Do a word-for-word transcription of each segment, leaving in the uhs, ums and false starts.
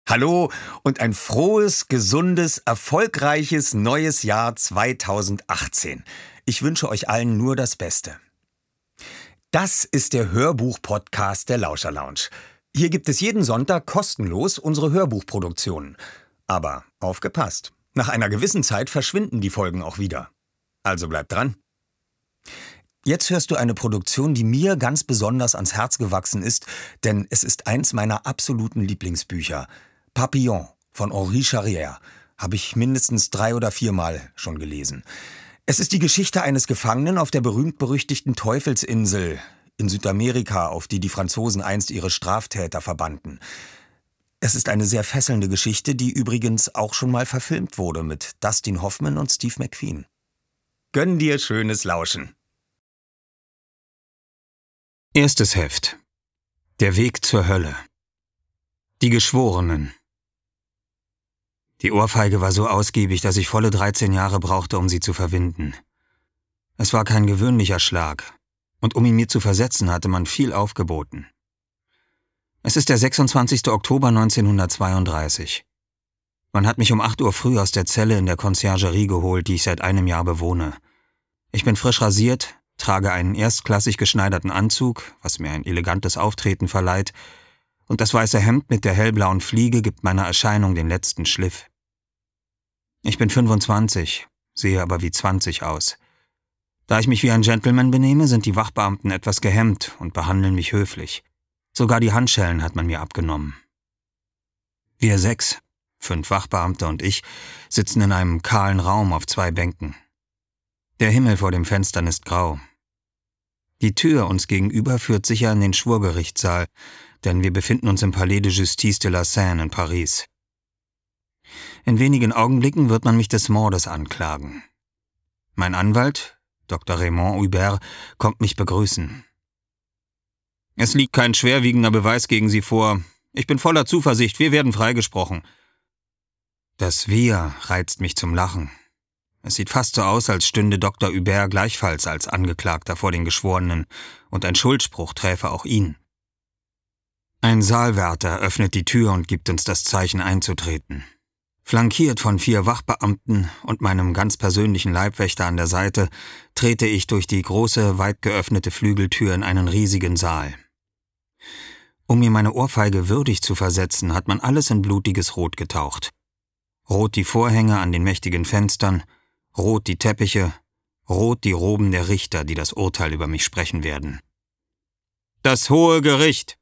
Hallo und ein frohes, gesundes, erfolgreiches neues Jahr zweitausendachtzehn. Ich wünsche euch allen nur das Beste. Das ist der Hörbuch-Podcast der Lauscher Lounge. Hier gibt es jeden Sonntag kostenlos unsere Hörbuchproduktionen. Aber aufgepasst, nach einer gewissen Zeit verschwinden die Folgen auch wieder. Also bleibt dran. Jetzt hörst du eine Produktion, die mir ganz besonders ans Herz gewachsen ist, denn es ist eins meiner absoluten Lieblingsbücher. Papillon von Henri Charrière habe ich mindestens drei oder viermal schon gelesen. Es ist die Geschichte eines Gefangenen auf der berühmt-berüchtigten Teufelsinsel in Südamerika, auf die die Franzosen einst ihre Straftäter verbannten. Es ist eine sehr fesselnde Geschichte, die übrigens auch schon mal verfilmt wurde mit Dustin Hoffman und Steve McQueen. Gönn dir schönes Lauschen. Erstes Heft. Der Weg zur Hölle. Die Geschworenen. Die Ohrfeige war so ausgiebig, dass ich volle dreizehn Jahre brauchte, um sie zu verwinden. Es war kein gewöhnlicher Schlag, und um ihn mir zu versetzen, hatte man viel aufgeboten. Es ist der sechsundzwanzigster Oktober neunzehnhundertzweiunddreißig. Man hat mich um acht Uhr früh aus der Zelle in der Conciergerie geholt, die ich seit einem Jahr bewohne. Ich bin frisch rasiert, trage einen erstklassig geschneiderten Anzug, was mir ein elegantes Auftreten verleiht, und das weiße Hemd mit der hellblauen Fliege gibt meiner Erscheinung den letzten Schliff. Ich bin fünfundzwanzig, sehe aber wie zwanzig aus. Da ich mich wie ein Gentleman benehme, sind die Wachbeamten etwas gehemmt und behandeln mich höflich. Sogar die Handschellen hat man mir abgenommen. Wir sechs, fünf Wachbeamte und ich, sitzen in einem kahlen Raum auf zwei Bänken. Der Himmel vor den Fenstern ist grau. Die Tür uns gegenüber führt sicher in den Schwurgerichtssaal, denn wir befinden uns im Palais de Justice de la Seine in Paris. In wenigen Augenblicken wird man mich des Mordes anklagen. Mein Anwalt, Doktor Raymond Hubert, kommt mich begrüßen. Es liegt kein schwerwiegender Beweis gegen Sie vor. Ich bin voller Zuversicht, wir werden freigesprochen. Das Wir reizt mich zum Lachen. Es sieht fast so aus, als stünde Doktor Hubert gleichfalls als Angeklagter vor den Geschworenen und ein Schuldspruch träfe auch ihn. Ein Saalwärter öffnet die Tür und gibt uns das Zeichen einzutreten. Flankiert von vier Wachbeamten und meinem ganz persönlichen Leibwächter an der Seite, trete ich durch die große, weit geöffnete Flügeltür in einen riesigen Saal. Um mir meine Ohrfeige würdig zu versetzen, hat man alles in blutiges Rot getaucht. Rot die Vorhänge an den mächtigen Fenstern, rot die Teppiche, rot die Roben der Richter, die das Urteil über mich sprechen werden. Das Hohe Gericht!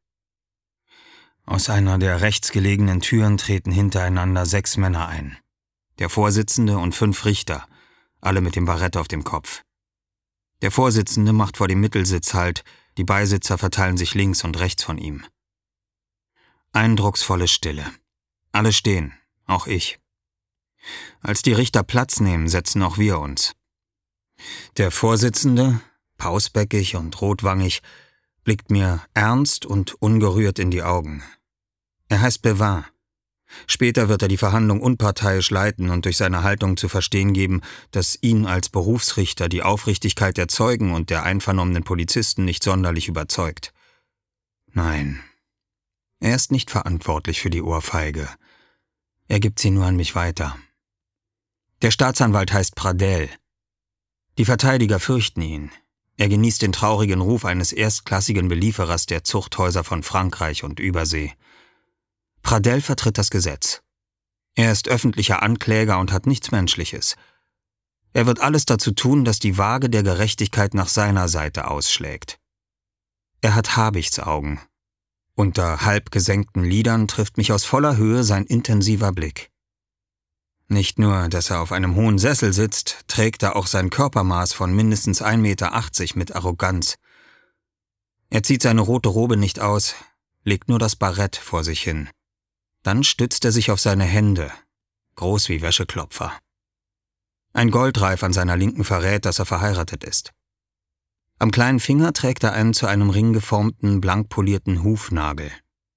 Aus einer der rechts gelegenen Türen treten hintereinander sechs Männer ein. Der Vorsitzende und fünf Richter, alle mit dem Barett auf dem Kopf. Der Vorsitzende macht vor dem Mittelsitz Halt, die Beisitzer verteilen sich links und rechts von ihm. Eindrucksvolle Stille. Alle stehen, auch ich. Als die Richter Platz nehmen, setzen auch wir uns. Der Vorsitzende, pausbäckig und rotwangig, blickt mir ernst und ungerührt in die Augen. Er heißt Bevin. Später wird er die Verhandlung unparteiisch leiten und durch seine Haltung zu verstehen geben, dass ihn als Berufsrichter die Aufrichtigkeit der Zeugen und der einvernommenen Polizisten nicht sonderlich überzeugt. Nein, er ist nicht verantwortlich für die Ohrfeige. Er gibt sie nur an mich weiter. Der Staatsanwalt heißt Pradel. Die Verteidiger fürchten ihn. Er genießt den traurigen Ruf eines erstklassigen Belieferers der Zuchthäuser von Frankreich und Übersee. Pradel vertritt das Gesetz. Er ist öffentlicher Ankläger und hat nichts Menschliches. Er wird alles dazu tun, dass die Waage der Gerechtigkeit nach seiner Seite ausschlägt. Er hat Habichtsaugen. Unter halb gesenkten Lidern trifft mich aus voller Höhe sein intensiver Blick. Nicht nur, dass er auf einem hohen Sessel sitzt, trägt er auch sein Körpermaß von mindestens ein Meter achtzig mit Arroganz. Er zieht seine rote Robe nicht aus, legt nur das Barett vor sich hin. Dann stützt er sich auf seine Hände, groß wie Wäscheklopfer. Ein Goldreif an seiner Linken verrät, dass er verheiratet ist. Am kleinen Finger trägt er einen zu einem Ring geformten, blank polierten Hufnagel.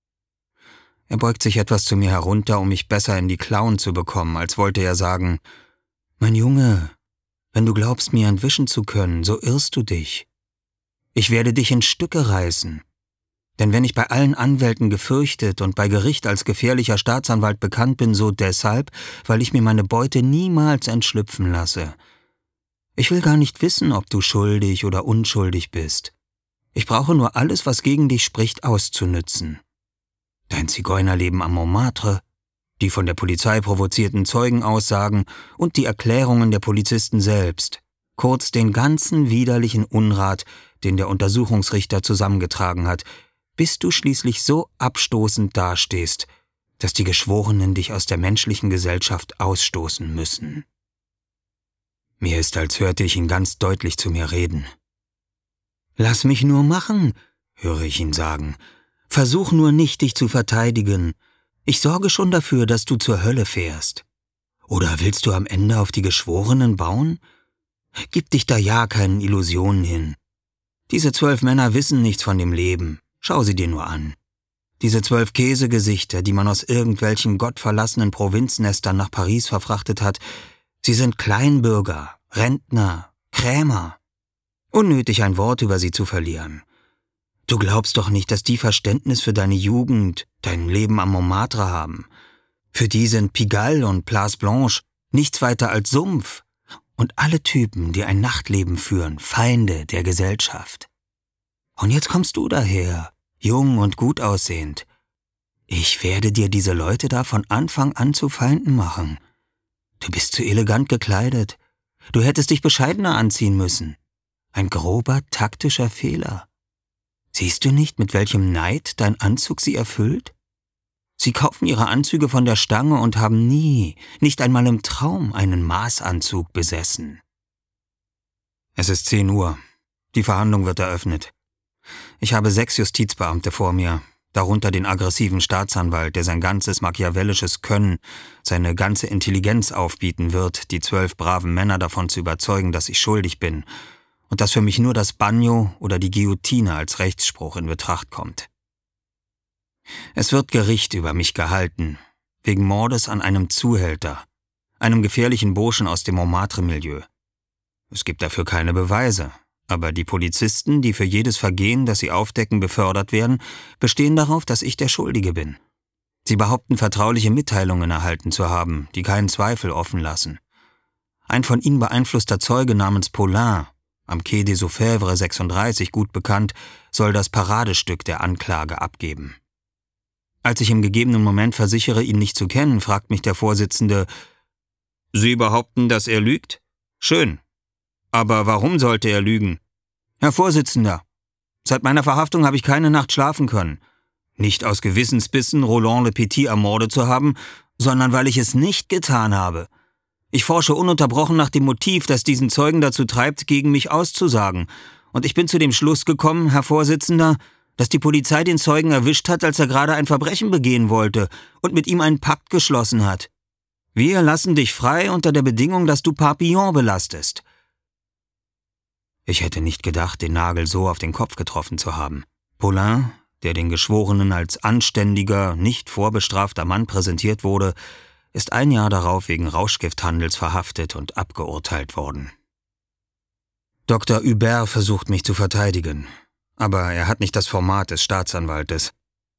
Er beugt sich etwas zu mir herunter, um mich besser in die Klauen zu bekommen, als wollte er sagen, »Mein Junge, wenn du glaubst, mir entwischen zu können, so irrst du dich. Ich werde dich in Stücke reißen. Denn wenn ich bei allen Anwälten gefürchtet und bei Gericht als gefährlicher Staatsanwalt bekannt bin, so deshalb, weil ich mir meine Beute niemals entschlüpfen lasse. Ich will gar nicht wissen, ob du schuldig oder unschuldig bist. Ich brauche nur alles, was gegen dich spricht, auszunützen. Dein Zigeunerleben am Montmartre, die von der Polizei provozierten Zeugenaussagen und die Erklärungen der Polizisten selbst, kurz den ganzen widerlichen Unrat, den der Untersuchungsrichter zusammengetragen hat, bis du schließlich so abstoßend dastehst, dass die Geschworenen dich aus der menschlichen Gesellschaft ausstoßen müssen. Mir ist, als hörte ich ihn ganz deutlich zu mir reden. »Lass mich nur machen«, höre ich ihn sagen. »Versuch nur nicht, dich zu verteidigen. Ich sorge schon dafür, dass du zur Hölle fährst. Oder willst du am Ende auf die Geschworenen bauen? Gib dich da ja keinen Illusionen hin. Diese zwölf Männer wissen nichts von dem Leben. Schau sie dir nur an. Diese zwölf Käsegesichter, die man aus irgendwelchen gottverlassenen Provinznestern nach Paris verfrachtet hat, sie sind Kleinbürger, Rentner, Krämer. Unnötig ein Wort über sie zu verlieren. Du glaubst doch nicht, dass die Verständnis für deine Jugend, dein Leben am Montmartre haben. Für die sind Pigalle und Place Blanche nichts weiter als Sumpf. Und alle Typen, die ein Nachtleben führen, Feinde der Gesellschaft. Und jetzt kommst du daher, jung und gut aussehend. Ich werde dir diese Leute da von Anfang an zu Feinden machen. Du bist zu elegant gekleidet. Du hättest dich bescheidener anziehen müssen. Ein grober, taktischer Fehler. Siehst du nicht, mit welchem Neid dein Anzug sie erfüllt? Sie kaufen ihre Anzüge von der Stange und haben nie, nicht einmal im Traum, einen Maßanzug besessen. Es ist zehn Uhr. Die Verhandlung wird eröffnet. Ich habe sechs Justizbeamte vor mir, darunter den aggressiven Staatsanwalt, der sein ganzes machiavellisches Können, seine ganze Intelligenz aufbieten wird, die zwölf braven Männer davon zu überzeugen, dass ich schuldig bin und dass für mich nur das Bagno oder die Guillotine als Rechtsspruch in Betracht kommt. Es wird Gericht über mich gehalten, wegen Mordes an einem Zuhälter, einem gefährlichen Burschen aus dem Montmartre-Milieu. Es gibt dafür keine Beweise, aber die Polizisten, die für jedes Vergehen, das sie aufdecken, befördert werden, bestehen darauf, dass ich der Schuldige bin. Sie behaupten, vertrauliche Mitteilungen erhalten zu haben, die keinen Zweifel offen lassen. Ein von ihnen beeinflusster Zeuge namens Paulin, am Quai des Orfèvres sechsunddreißig gut bekannt, soll das Paradestück der Anklage abgeben. Als ich im gegebenen Moment versichere, ihn nicht zu kennen, fragt mich der Vorsitzende, »Sie behaupten, dass er lügt? Schön. Aber warum sollte er lügen?« »Herr Vorsitzender, seit meiner Verhaftung habe ich keine Nacht schlafen können. Nicht aus Gewissensbissen, Roland Le Petit ermordet zu haben, sondern weil ich es nicht getan habe. Ich forsche ununterbrochen nach dem Motiv, das diesen Zeugen dazu treibt, gegen mich auszusagen. Und ich bin zu dem Schluss gekommen, Herr Vorsitzender, dass die Polizei den Zeugen erwischt hat, als er gerade ein Verbrechen begehen wollte und mit ihm einen Pakt geschlossen hat. Wir lassen dich frei unter der Bedingung, dass du Papillon belastest.« Ich hätte nicht gedacht, den Nagel so auf den Kopf getroffen zu haben. Paulin, der den Geschworenen als anständiger, nicht vorbestrafter Mann präsentiert wurde, ist ein Jahr darauf wegen Rauschgifthandels verhaftet und abgeurteilt worden. Doktor Hubert versucht mich zu verteidigen, aber er hat nicht das Format des Staatsanwaltes.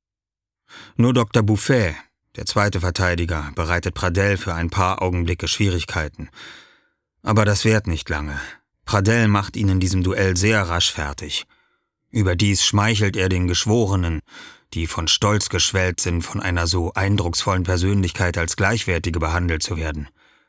Nur Doktor Buffet, der zweite Verteidiger, bereitet Pradel für ein paar Augenblicke Schwierigkeiten. Aber das währt nicht lange. Pradel macht ihn in diesem Duell sehr rasch fertig. Überdies schmeichelt er den Geschworenen, die von Stolz geschwellt sind, von einer so eindrucksvollen Persönlichkeit als Gleichwertige behandelt zu werden.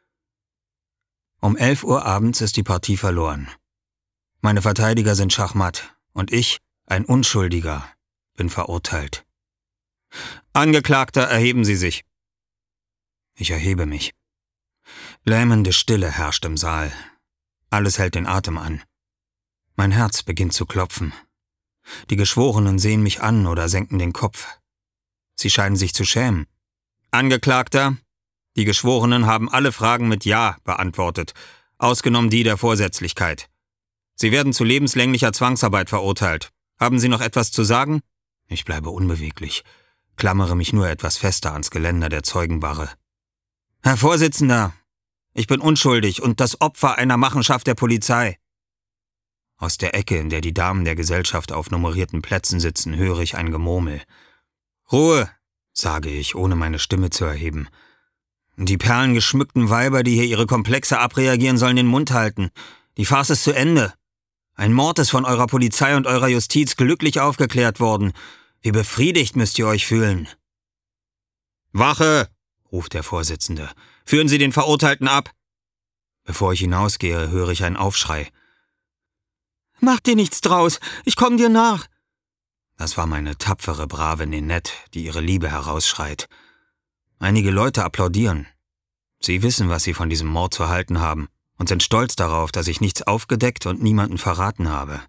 Um elf Uhr abends ist die Partie verloren. Meine Verteidiger sind schachmatt und ich, ein Unschuldiger, bin verurteilt. »Angeklagter, erheben Sie sich!« Ich erhebe mich. Lähmende Stille herrscht im Saal. Alles hält den Atem an. Mein Herz beginnt zu klopfen. Die Geschworenen sehen mich an oder senken den Kopf. Sie scheinen sich zu schämen. »Angeklagter, die Geschworenen haben alle Fragen mit Ja beantwortet, ausgenommen die der Vorsätzlichkeit. Sie werden zu lebenslänglicher Zwangsarbeit verurteilt. Haben Sie noch etwas zu sagen?« Ich bleibe unbeweglich, klammere mich nur etwas fester ans Geländer der Zeugenbarre. »Herr Vorsitzender, ich bin unschuldig und das Opfer einer Machenschaft der Polizei.« Aus der Ecke, in der die Damen der Gesellschaft auf nummerierten Plätzen sitzen, höre ich ein Gemurmel. »Ruhe«, sage ich, ohne meine Stimme zu erheben. »Die perlengeschmückten Weiber, die hier ihre Komplexe abreagieren, sollen den Mund halten. Die Farce ist zu Ende. Ein Mord ist von eurer Polizei und eurer Justiz glücklich aufgeklärt worden. Wie befriedigt müsst ihr euch fühlen.« »Wache«, ruft der Vorsitzende. »Führen Sie den Verurteilten ab.« Bevor ich hinausgehe, höre ich einen Aufschrei. »Mach dir nichts draus, ich komm dir nach.« Das war meine tapfere, brave Ninette, die ihre Liebe herausschreit. Einige Leute applaudieren. Sie wissen, was sie von diesem Mord zu halten haben und sind stolz darauf, dass ich nichts aufgedeckt und niemanden verraten habe.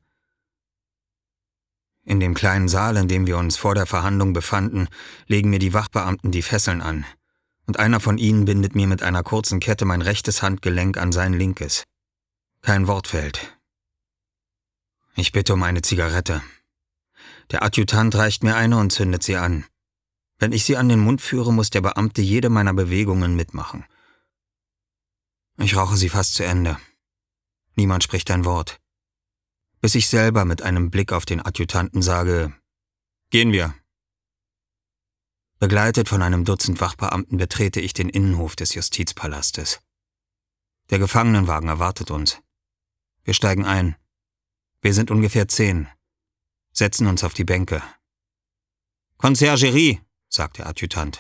In dem kleinen Saal, in dem wir uns vor der Verhandlung befanden, legen mir die Wachbeamten die Fesseln an, und einer von ihnen bindet mir mit einer kurzen Kette mein rechtes Handgelenk an sein linkes. Kein Wort fällt. Ich bitte um eine Zigarette. Der Adjutant reicht mir eine und zündet sie an. Wenn ich sie an den Mund führe, muss der Beamte jede meiner Bewegungen mitmachen. Ich rauche sie fast zu Ende. Niemand spricht ein Wort. Bis ich selber mit einem Blick auf den Adjutanten sage, »Gehen wir.« Begleitet von einem Dutzend Wachbeamten betrete ich den Innenhof des Justizpalastes. Der Gefangenenwagen erwartet uns. Wir steigen ein. Wir sind ungefähr zehn, setzen uns auf die Bänke. »Conciergerie«, sagt der Adjutant.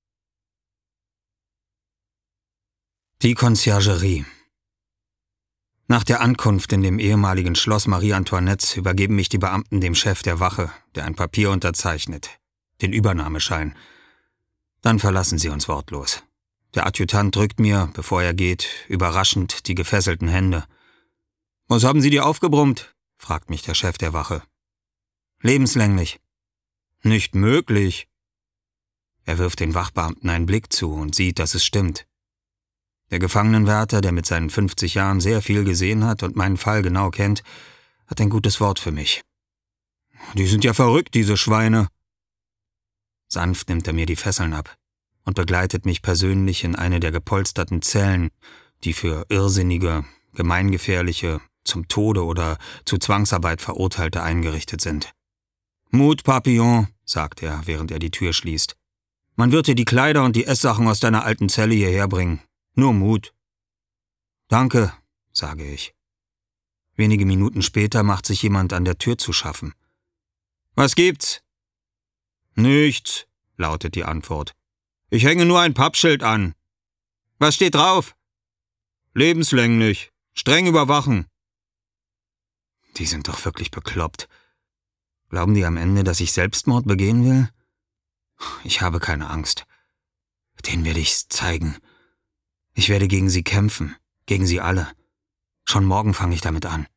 Die Conciergerie. Nach der Ankunft in dem ehemaligen Schloss Marie Antoinettes übergeben mich die Beamten dem Chef der Wache, der ein Papier unterzeichnet, den Übernahmeschein. Dann verlassen sie uns wortlos. Der Adjutant drückt mir, bevor er geht, überraschend die gefesselten Hände. »Was haben Sie dir aufgebrummt?« fragt mich der Chef der Wache. »Lebenslänglich.« »Nicht möglich.« Er wirft den Wachbeamten einen Blick zu und sieht, dass es stimmt. Der Gefangenenwärter, der mit seinen fünfzig Jahren sehr viel gesehen hat und meinen Fall genau kennt, hat ein gutes Wort für mich. »Die sind ja verrückt, diese Schweine.« Sanft nimmt er mir die Fesseln ab und begleitet mich persönlich in eine der gepolsterten Zellen, die für irrsinnige, gemeingefährliche, zum Tode oder zu Zwangsarbeit Verurteilte eingerichtet sind. »Mut, Papillon«, sagt er, während er die Tür schließt. »Man wird dir die Kleider und die Esssachen aus deiner alten Zelle hierher bringen. Nur Mut.« »Danke«, sage ich. Wenige Minuten später macht sich jemand an der Tür zu schaffen. »Was gibt's?« »Nichts«, lautet die Antwort. »Ich hänge nur ein Pappschild an.« »Was steht drauf?« »Lebenslänglich. Streng überwachen.« Die sind doch wirklich bekloppt. Glauben die am Ende, dass ich Selbstmord begehen will? Ich habe keine Angst. Denen werde ich's zeigen. Ich werde gegen sie kämpfen, gegen sie alle. Schon morgen fange ich damit an.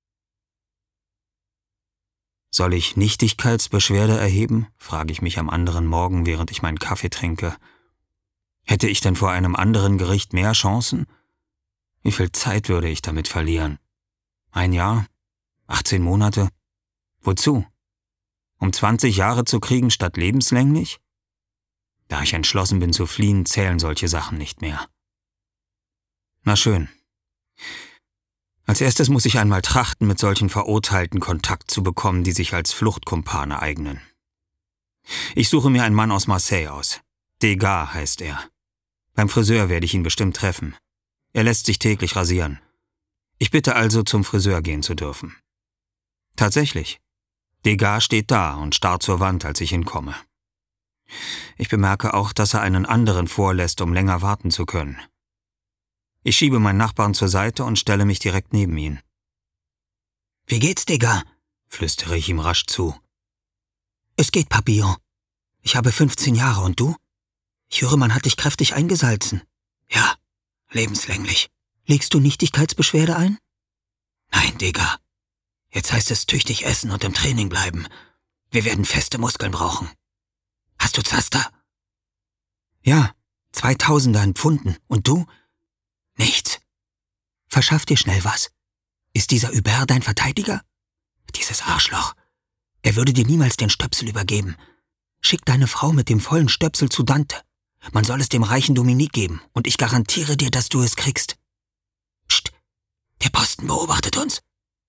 Soll ich Nichtigkeitsbeschwerde erheben? Frage ich mich am anderen Morgen, während ich meinen Kaffee trinke. Hätte ich denn vor einem anderen Gericht mehr Chancen? Wie viel Zeit würde ich damit verlieren? Ein Jahr? achtzehn Monate? Wozu? Um zwanzig Jahre zu kriegen statt lebenslänglich? Da ich entschlossen bin zu fliehen, zählen solche Sachen nicht mehr. Na schön. Als erstes muss ich einmal trachten, mit solchen Verurteilten Kontakt zu bekommen, die sich als Fluchtkumpane eignen. Ich suche mir einen Mann aus Marseille aus. Degas heißt er. Beim Friseur werde ich ihn bestimmt treffen. Er lässt sich täglich rasieren. Ich bitte also, zum Friseur gehen zu dürfen. Tatsächlich. Degas steht da und starrt zur Wand, als ich hinkomme. Ich bemerke auch, dass er einen anderen vorlässt, um länger warten zu können. Ich schiebe meinen Nachbarn zur Seite und stelle mich direkt neben ihn. »Wie geht's, Degas?« flüstere ich ihm rasch zu. »Es geht, Papillon. Ich habe fünfzehn Jahre und du? Ich höre, man hat dich kräftig eingesalzen.« »Ja, lebenslänglich. Legst du Nichtigkeitsbeschwerde ein?« »Nein, Degas. Jetzt heißt es tüchtig essen und im Training bleiben. Wir werden feste Muskeln brauchen. Hast du Zaster?« »Ja, zweitausender in Pfunden. Und du?« »Nichts.« »Verschaff dir schnell was. Ist dieser Hubert dein Verteidiger?« »Dieses Arschloch. Er würde dir niemals den Stöpsel übergeben. Schick deine Frau mit dem vollen Stöpsel zu Dante. Man soll es dem reichen Dominique geben, und ich garantiere dir, dass du es kriegst.« »Psst, der Posten beobachtet uns.«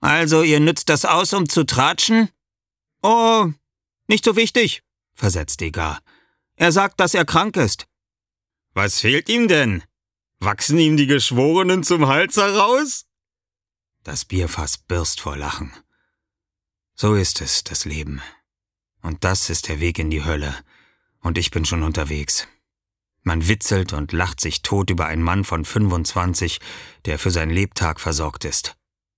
Also, ihr nützt das aus, um zu tratschen? Oh, nicht so wichtig, versetzt Degas. Er sagt, dass er krank ist. Was fehlt ihm denn? Wachsen ihm die Geschworenen zum Hals heraus? Das Bierfass birst vor Lachen. So ist es, das Leben. Und das ist der Weg in die Hölle. Und ich bin schon unterwegs. Man witzelt und lacht sich tot über einen Mann von fünfundzwanzig, der für sein Lebtag versorgt ist.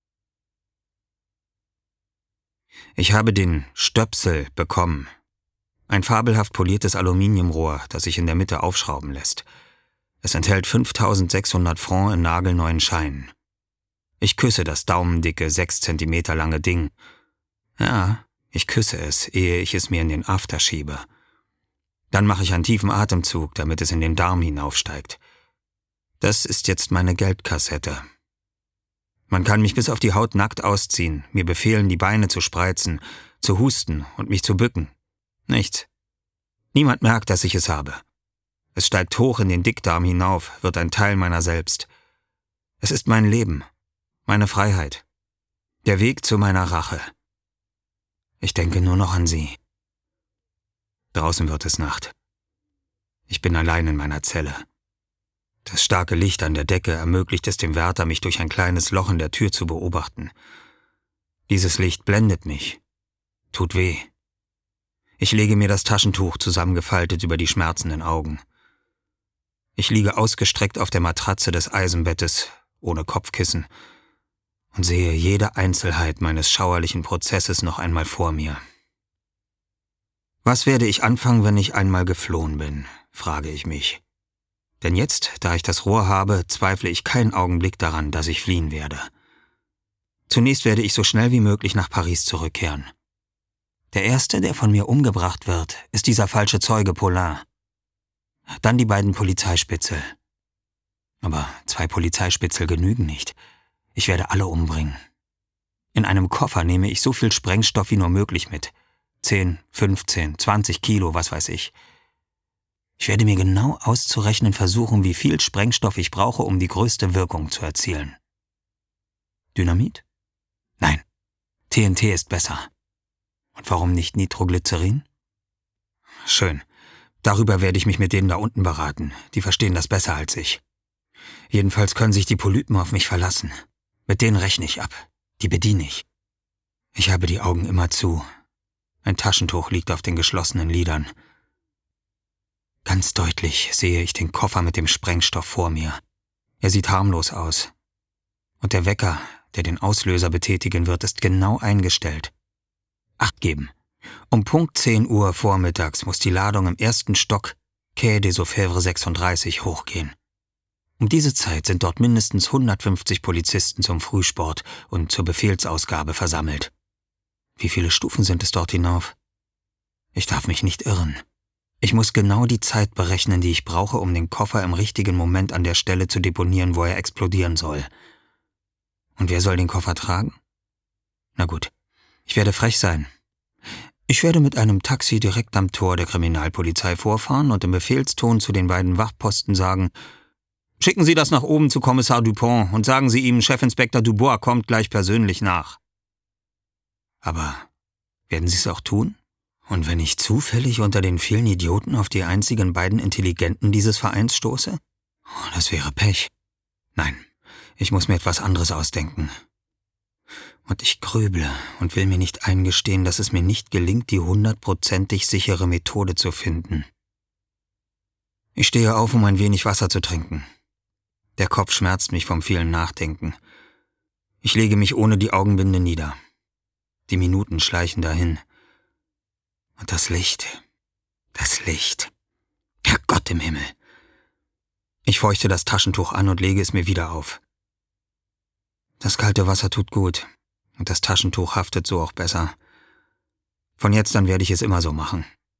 Ich habe den Stöpsel bekommen. Ein fabelhaft poliertes Aluminiumrohr, das sich in der Mitte aufschrauben lässt. Es enthält fünftausendsechshundert Francs in nagelneuen Scheinen. Ich küsse das daumendicke, sechs Zentimeter lange Ding. Ja, ich küsse es, ehe ich es mir in den After schiebe. Dann mache ich einen tiefen Atemzug, damit es in den Darm hinaufsteigt. Das ist jetzt meine Geldkassette. Man kann mich bis auf die Haut nackt ausziehen, mir befehlen, die Beine zu spreizen, zu husten und mich zu bücken. Nichts. Niemand merkt, dass ich es habe. Es steigt hoch in den Dickdarm hinauf, wird ein Teil meiner selbst. Es ist mein Leben, meine Freiheit, der Weg zu meiner Rache. Ich denke nur noch an sie. Draußen wird es Nacht. Ich bin allein in meiner Zelle. Das starke Licht an der Decke ermöglicht es dem Wärter, mich durch ein kleines Loch in der Tür zu beobachten. Dieses Licht blendet mich, tut weh. Ich lege mir das Taschentuch zusammengefaltet über die schmerzenden Augen. Ich liege ausgestreckt auf der Matratze des Eisenbettes, ohne Kopfkissen, und sehe jede Einzelheit meines schauerlichen Prozesses noch einmal vor mir. Was werde ich anfangen, wenn ich einmal geflohen bin, frage ich mich. Denn jetzt, da ich das Rohr habe, zweifle ich keinen Augenblick daran, dass ich fliehen werde. Zunächst werde ich so schnell wie möglich nach Paris zurückkehren. Der Erste, der von mir umgebracht wird, ist dieser falsche Zeuge Paulin. Dann die beiden Polizeispitzel. Aber zwei Polizeispitzel genügen nicht. Ich werde alle umbringen. In einem Koffer nehme ich so viel Sprengstoff wie nur möglich mit. Zehn, fünfzehn, zwanzig Kilo, was weiß ich. Ich werde mir genau auszurechnen versuchen, wie viel Sprengstoff ich brauche, um die größte Wirkung zu erzielen. Dynamit? Nein, T N T ist besser. Und warum nicht Nitroglycerin? Schön. Darüber werde ich mich mit denen da unten beraten. Die verstehen das besser als ich. Jedenfalls können sich die Polypen auf mich verlassen. Mit denen rechne ich ab. Die bediene ich. Ich habe die Augen immer zu. Ein Taschentuch liegt auf den geschlossenen Lidern. Ganz deutlich sehe ich den Koffer mit dem Sprengstoff vor mir. Er sieht harmlos aus. Und der Wecker, der den Auslöser betätigen wird, ist genau eingestellt. Acht geben. Um Punkt zehn Uhr vormittags muss die Ladung im ersten Stock, Quai des Orfèvres sechsunddreißig, hochgehen. Um diese Zeit sind dort mindestens hundertfünfzig Polizisten zum Frühsport und zur Befehlsausgabe versammelt. Wie viele Stufen sind es dort hinauf? Ich darf mich nicht irren. Ich muss genau die Zeit berechnen, die ich brauche, um den Koffer im richtigen Moment an der Stelle zu deponieren, wo er explodieren soll. Und wer soll den Koffer tragen? Na gut, ich werde frech sein. Ich werde mit einem Taxi direkt am Tor der Kriminalpolizei vorfahren und im Befehlston zu den beiden Wachposten sagen: Schicken Sie das nach oben zu Kommissar Dupont und sagen Sie ihm, Chefinspektor Dubois kommt gleich persönlich nach. Aber werden Sie es auch tun? Und wenn ich zufällig unter den vielen Idioten auf die einzigen beiden Intelligenten dieses Vereins stoße? Oh, das wäre Pech. Nein, ich muss mir etwas anderes ausdenken. Und ich grüble und will mir nicht eingestehen, dass es mir nicht gelingt, die hundertprozentig sichere Methode zu finden. Ich stehe auf, um ein wenig Wasser zu trinken. Der Kopf schmerzt mich vom vielen Nachdenken. Ich lege mich ohne die Augenbinde nieder. Die Minuten schleichen dahin. Und das Licht, das Licht. Herrgott im Himmel. Ich feuchte das Taschentuch an und lege es mir wieder auf. Das kalte Wasser tut gut. Und das Taschentuch haftet so auch besser. Von jetzt an werde ich es immer so machen.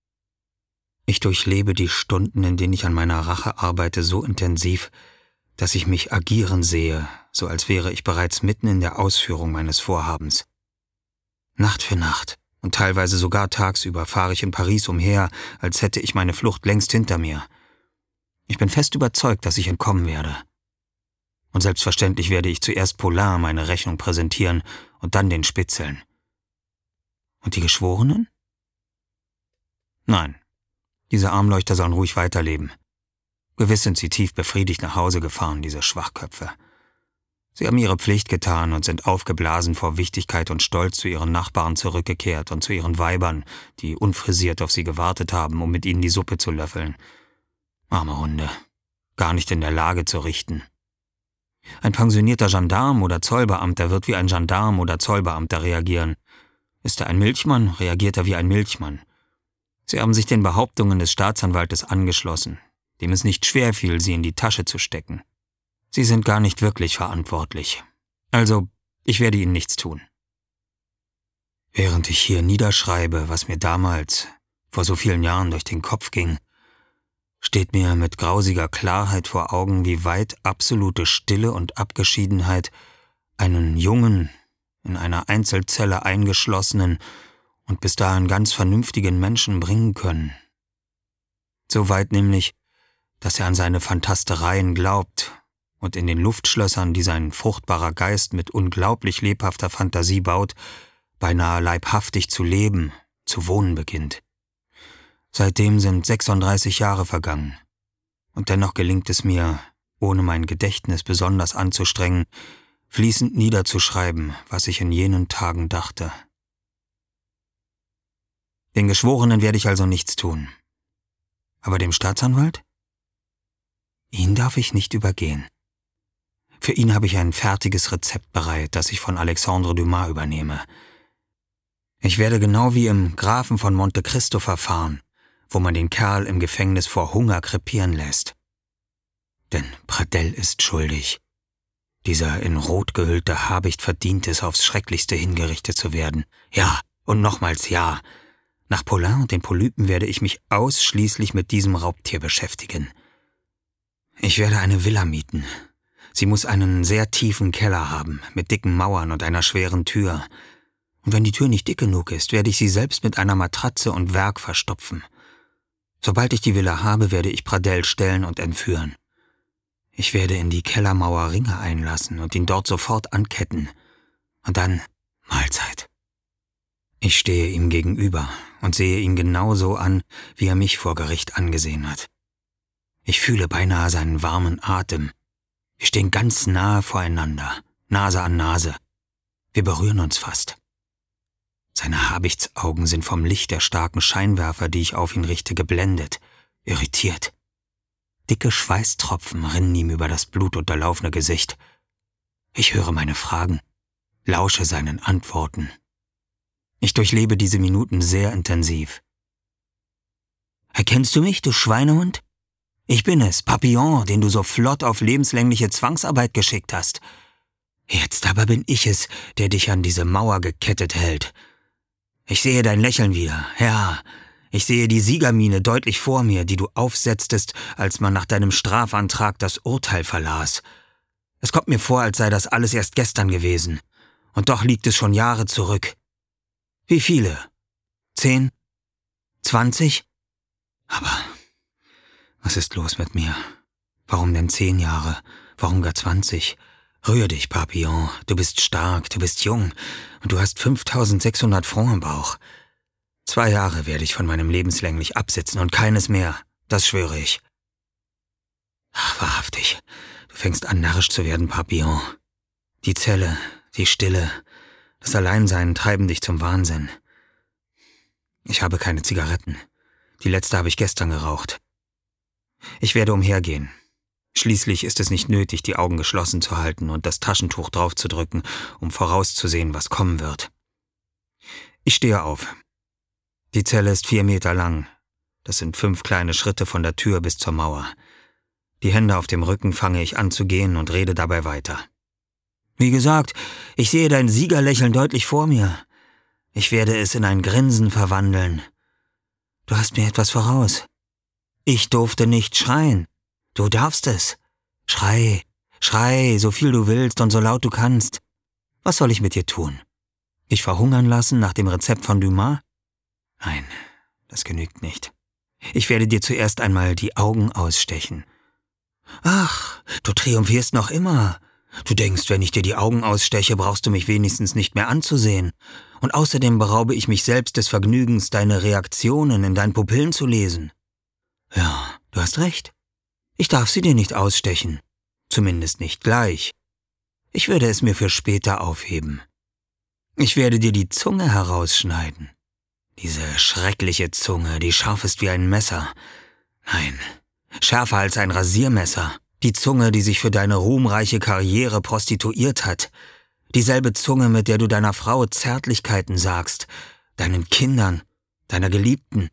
Ich durchlebe die Stunden, in denen ich an meiner Rache arbeite, so intensiv, dass ich mich agieren sehe, so als wäre ich bereits mitten in der Ausführung meines Vorhabens. Nacht für Nacht und teilweise sogar tagsüber fahre ich in Paris umher, als hätte ich meine Flucht längst hinter mir. Ich bin fest überzeugt, dass ich entkommen werde. Und selbstverständlich werde ich zuerst Poulain meine Rechnung präsentieren und dann den Spitzeln. Und die Geschworenen? Nein, diese Armleuchter sollen ruhig weiterleben. Gewiss sind sie tief befriedigt nach Hause gefahren, diese Schwachköpfe. Sie haben ihre Pflicht getan und sind aufgeblasen vor Wichtigkeit und Stolz zu ihren Nachbarn zurückgekehrt und zu ihren Weibern, die unfrisiert auf sie gewartet haben, um mit ihnen die Suppe zu löffeln. Arme Hunde, gar nicht in der Lage zu richten. Ein pensionierter Gendarm oder Zollbeamter wird wie ein Gendarm oder Zollbeamter reagieren. Ist er ein Milchmann, reagiert er wie ein Milchmann. Sie haben sich den Behauptungen des Staatsanwaltes angeschlossen, dem es nicht schwer fiel, sie in die Tasche zu stecken. Sie sind gar nicht wirklich verantwortlich. Also, ich werde Ihnen nichts tun. Während ich hier niederschreibe, was mir damals, vor so vielen Jahren durch den Kopf ging, steht mir mit grausiger Klarheit vor Augen, wie weit absolute Stille und Abgeschiedenheit einen jungen, in einer Einzelzelle eingeschlossenen und bis dahin ganz vernünftigen Menschen bringen können. So weit nämlich, dass er an seine Fantastereien glaubt und in den Luftschlössern, die sein fruchtbarer Geist mit unglaublich lebhafter Fantasie baut, beinahe leibhaftig zu leben, zu wohnen beginnt. Seitdem sind sechsunddreißig Jahre vergangen, und dennoch gelingt es mir, ohne mein Gedächtnis besonders anzustrengen, fließend niederzuschreiben, was ich in jenen Tagen dachte. Den Geschworenen werde ich also nichts tun. Aber dem Staatsanwalt? Ihn darf ich nicht übergehen. Für ihn habe ich ein fertiges Rezept bereit, das ich von Alexandre Dumas übernehme. Ich werde genau wie im Grafen von Monte Cristo verfahren, wo man den Kerl im Gefängnis vor Hunger krepieren lässt. Denn Pradelle ist schuldig. Dieser in Rot gehüllte Habicht verdient es, aufs Schrecklichste hingerichtet zu werden. Ja, und nochmals ja. Nach Poulain und den Polypen werde ich mich ausschließlich mit diesem Raubtier beschäftigen. Ich werde eine Villa mieten. Sie muss einen sehr tiefen Keller haben, mit dicken Mauern und einer schweren Tür. Und wenn die Tür nicht dick genug ist, werde ich sie selbst mit einer Matratze und Werg verstopfen. Sobald ich die Villa habe, werde ich Pradelle stellen und entführen. Ich werde in die Kellermauer Ringe einlassen und ihn dort sofort anketten. Und dann Mahlzeit. Ich stehe ihm gegenüber und sehe ihn genauso an, wie er mich vor Gericht angesehen hat. Ich fühle beinahe seinen warmen Atem. Wir stehen ganz nahe voreinander, Nase an Nase. Wir berühren uns fast. Seine Habichtsaugen sind vom Licht der starken Scheinwerfer, die ich auf ihn richte, geblendet, irritiert. Dicke Schweißtropfen rinnen ihm über das blutunterlaufene Gesicht. Ich höre meine Fragen, lausche seinen Antworten. Ich durchlebe diese Minuten sehr intensiv. »Erkennst du mich, du Schweinehund? Ich bin es, Papillon, den du so flott auf lebenslängliche Zwangsarbeit geschickt hast. Jetzt aber bin ich es, der dich an diese Mauer gekettet hält. Ich sehe dein Lächeln wieder, ja, ich sehe die Siegermiene deutlich vor mir, die du aufsetztest, als man nach deinem Strafantrag das Urteil verlas. Es kommt mir vor, als sei das alles erst gestern gewesen, und doch liegt es schon Jahre zurück. Wie viele? Zehn? Zwanzig? Aber was ist los mit mir? Warum denn zehn Jahre? Warum gar zwanzig? Rühr dich, Papillon, du bist stark, du bist jung und du hast fünftausendsechshundert Francs im Bauch. Zwei Jahre werde ich von meinem lebenslänglich absitzen und keines mehr, das schwöre ich. Ach, wahrhaftig, du fängst an, narrisch zu werden, Papillon. Die Zelle, die Stille, das Alleinsein treiben dich zum Wahnsinn. Ich habe keine Zigaretten. Die letzte habe ich gestern geraucht. Ich werde umhergehen. Schließlich ist es nicht nötig, die Augen geschlossen zu halten und das Taschentuch draufzudrücken, um vorauszusehen, was kommen wird. Ich stehe auf. Die Zelle ist vier Meter lang. Das sind fünf kleine Schritte von der Tür bis zur Mauer. Die Hände auf dem Rücken fange ich an zu gehen und rede dabei weiter. Wie gesagt, ich sehe dein Siegerlächeln deutlich vor mir. Ich werde es in ein Grinsen verwandeln. Du hast mir etwas voraus. Ich durfte nicht schreien. Du darfst es. Schrei, schrei, so viel du willst und so laut du kannst. Was soll ich mit dir tun? Dich verhungern lassen nach dem Rezept von Dumas? Nein, das genügt nicht. Ich werde dir zuerst einmal die Augen ausstechen. Ach, du triumphierst noch immer. Du denkst, wenn ich dir die Augen aussteche, brauchst du mich wenigstens nicht mehr anzusehen. Und außerdem beraube ich mich selbst des Vergnügens, deine Reaktionen in deinen Pupillen zu lesen. Ja, du hast recht. Ich darf sie dir nicht ausstechen. Zumindest nicht gleich. Ich würde es mir für später aufheben. Ich werde dir die Zunge herausschneiden. Diese schreckliche Zunge, die scharf ist wie ein Messer. Nein, schärfer als ein Rasiermesser. Die Zunge, die sich für deine ruhmreiche Karriere prostituiert hat. Dieselbe Zunge, mit der du deiner Frau Zärtlichkeiten sagst, deinen Kindern, deiner Geliebten.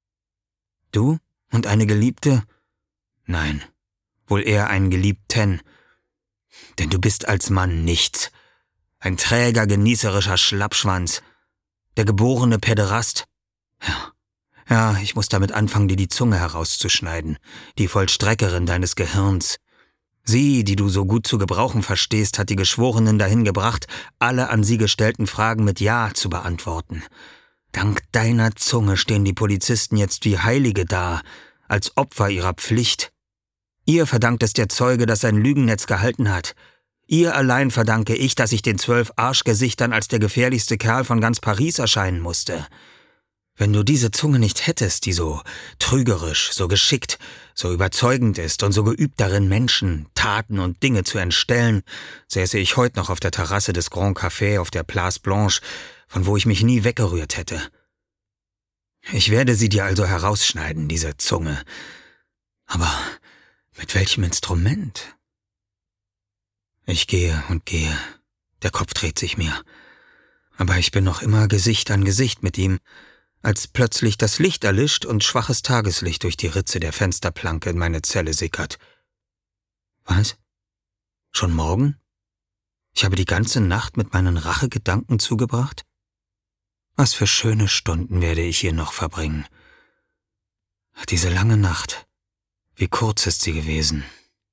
Du und eine Geliebte? Nein, wohl eher einen Geliebten. Denn du bist als Mann nichts. Ein träger, genießerischer Schlappschwanz. Der geborene Päderast. Ja, ja, ich muss damit anfangen, dir die Zunge herauszuschneiden. Die Vollstreckerin deines Gehirns. Sie, die du so gut zu gebrauchen verstehst, hat die Geschworenen dahin gebracht, alle an sie gestellten Fragen mit Ja zu beantworten. Dank deiner Zunge stehen die Polizisten jetzt wie Heilige da, als Opfer ihrer Pflicht. Ihr verdankt es der Zeuge, dass sein Lügennetz gehalten hat. Ihr allein verdanke ich, dass ich den zwölf Arschgesichtern als der gefährlichste Kerl von ganz Paris erscheinen musste. Wenn du diese Zunge nicht hättest, die so trügerisch, so geschickt, so überzeugend ist und so geübt darin, Menschen, Taten und Dinge zu entstellen, säße ich heute noch auf der Terrasse des Grand Café auf der Place Blanche, von wo ich mich nie weggerührt hätte. Ich werde sie dir also herausschneiden, diese Zunge. Aber mit welchem Instrument? Ich gehe und gehe. Der Kopf dreht sich mir. Aber ich bin noch immer Gesicht an Gesicht mit ihm, als plötzlich das Licht erlischt und schwaches Tageslicht durch die Ritze der Fensterplanke in meine Zelle sickert. Was? Schon morgen? Ich habe die ganze Nacht mit meinen Rachegedanken zugebracht? Was für schöne Stunden werde ich hier noch verbringen. Diese lange Nacht, wie kurz ist sie gewesen.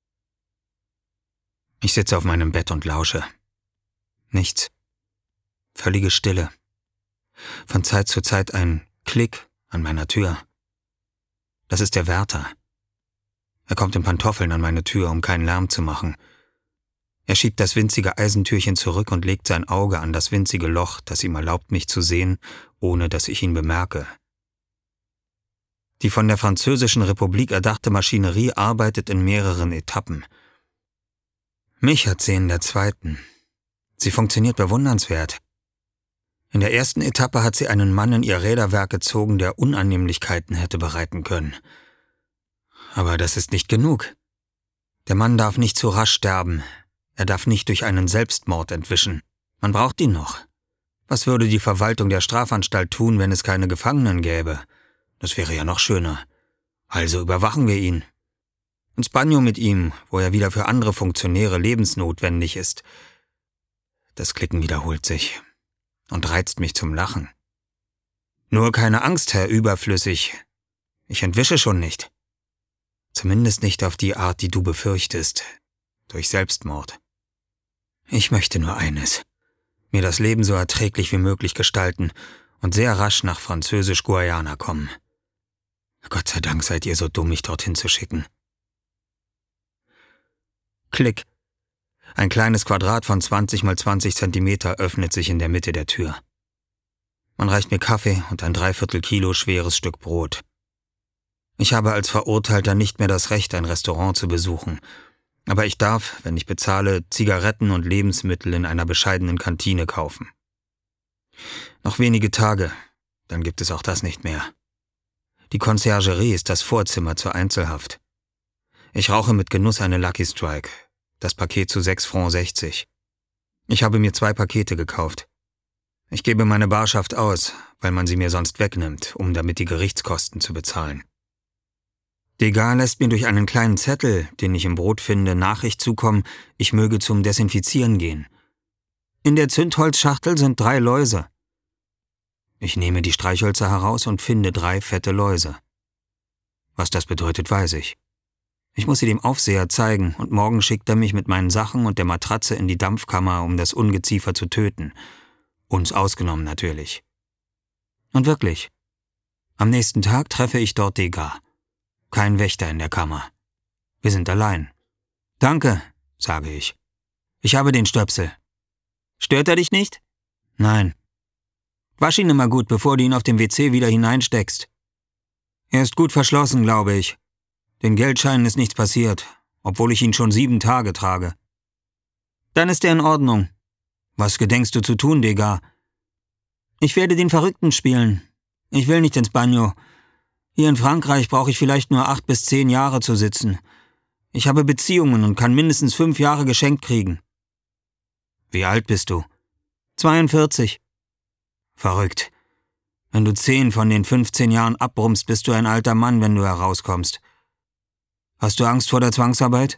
Ich sitze auf meinem Bett und lausche. Nichts. Völlige Stille. Von Zeit zu Zeit ein Klick an meiner Tür. Das ist der Wärter. Er kommt in Pantoffeln an meine Tür, um keinen Lärm zu machen. Er schiebt das winzige Eisentürchen zurück und legt sein Auge an das winzige Loch, das ihm erlaubt, mich zu sehen, ohne dass ich ihn bemerke. Die von der Französischen Republik erdachte Maschinerie arbeitet in mehreren Etappen. Mich hat sie in der zweiten. Sie funktioniert bewundernswert. In der ersten Etappe hat sie einen Mann in ihr Räderwerk gezogen, der Unannehmlichkeiten hätte bereiten können. Aber das ist nicht genug. Der Mann darf nicht zu rasch sterben. Er darf nicht durch einen Selbstmord entwischen. Man braucht ihn noch. Was würde die Verwaltung der Strafanstalt tun, wenn es keine Gefangenen gäbe? Das wäre ja noch schöner. Also überwachen wir ihn. Ins Bagno mit ihm, wo er wieder für andere Funktionäre lebensnotwendig ist. Das Klicken wiederholt sich und reizt mich zum Lachen. Nur keine Angst, Herr Überflüssig. Ich entwische schon nicht. Zumindest nicht auf die Art, die du befürchtest. Durch Selbstmord. Ich möchte nur eines. Mir das Leben so erträglich wie möglich gestalten und sehr rasch nach Französisch-Guayana kommen. Gott sei Dank seid ihr so dumm, mich dorthin zu schicken. Klick. Ein kleines Quadrat von zwanzig mal zwanzig Zentimeter öffnet sich in der Mitte der Tür. Man reicht mir Kaffee und ein Dreiviertel Kilo schweres Stück Brot. Ich habe als Verurteilter nicht mehr das Recht, ein Restaurant zu besuchen. Aber ich darf, wenn ich bezahle, Zigaretten und Lebensmittel in einer bescheidenen Kantine kaufen. Noch wenige Tage, dann gibt es auch das nicht mehr. Die Conciergerie ist das Vorzimmer zur Einzelhaft. Ich rauche mit Genuss eine Lucky Strike, das Paket zu sechs Francs sechzig. Ich habe mir zwei Pakete gekauft. Ich gebe meine Barschaft aus, weil man sie mir sonst wegnimmt, um damit die Gerichtskosten zu bezahlen. Degas lässt mir durch einen kleinen Zettel, den ich im Brot finde, Nachricht zukommen, ich möge zum Desinfizieren gehen. In der Zündholzschachtel sind drei Läuse. Ich nehme die Streichhölzer heraus und finde drei fette Läuse. Was das bedeutet, weiß ich. Ich muss sie dem Aufseher zeigen und morgen schickt er mich mit meinen Sachen und der Matratze in die Dampfkammer, um das Ungeziefer zu töten. Uns ausgenommen natürlich. Und wirklich, am nächsten Tag treffe ich dort Degas. Kein Wächter in der Kammer. Wir sind allein. »Danke«, sage ich. »Ich habe den Stöpsel.« »Stört er dich nicht?« »Nein.« »Wasch ihn immer gut, bevor du ihn auf dem W C wieder hineinsteckst.« »Er ist gut verschlossen, glaube ich. Den Geldscheinen ist nichts passiert, obwohl ich ihn schon sieben Tage trage.« »Dann ist er in Ordnung.« »Was gedenkst du zu tun, Degas?« »Ich werde den Verrückten spielen. Ich will nicht ins Bagno. Hier in Frankreich brauche ich vielleicht nur acht bis zehn Jahre zu sitzen. Ich habe Beziehungen und kann mindestens fünf Jahre geschenkt kriegen.« »Wie alt bist du?« »zweiundvierzig.« »Verrückt. Wenn du zehn von den fünfzehn Jahren abbrummst, bist du ein alter Mann, wenn du herauskommst. Hast du Angst vor der Zwangsarbeit?«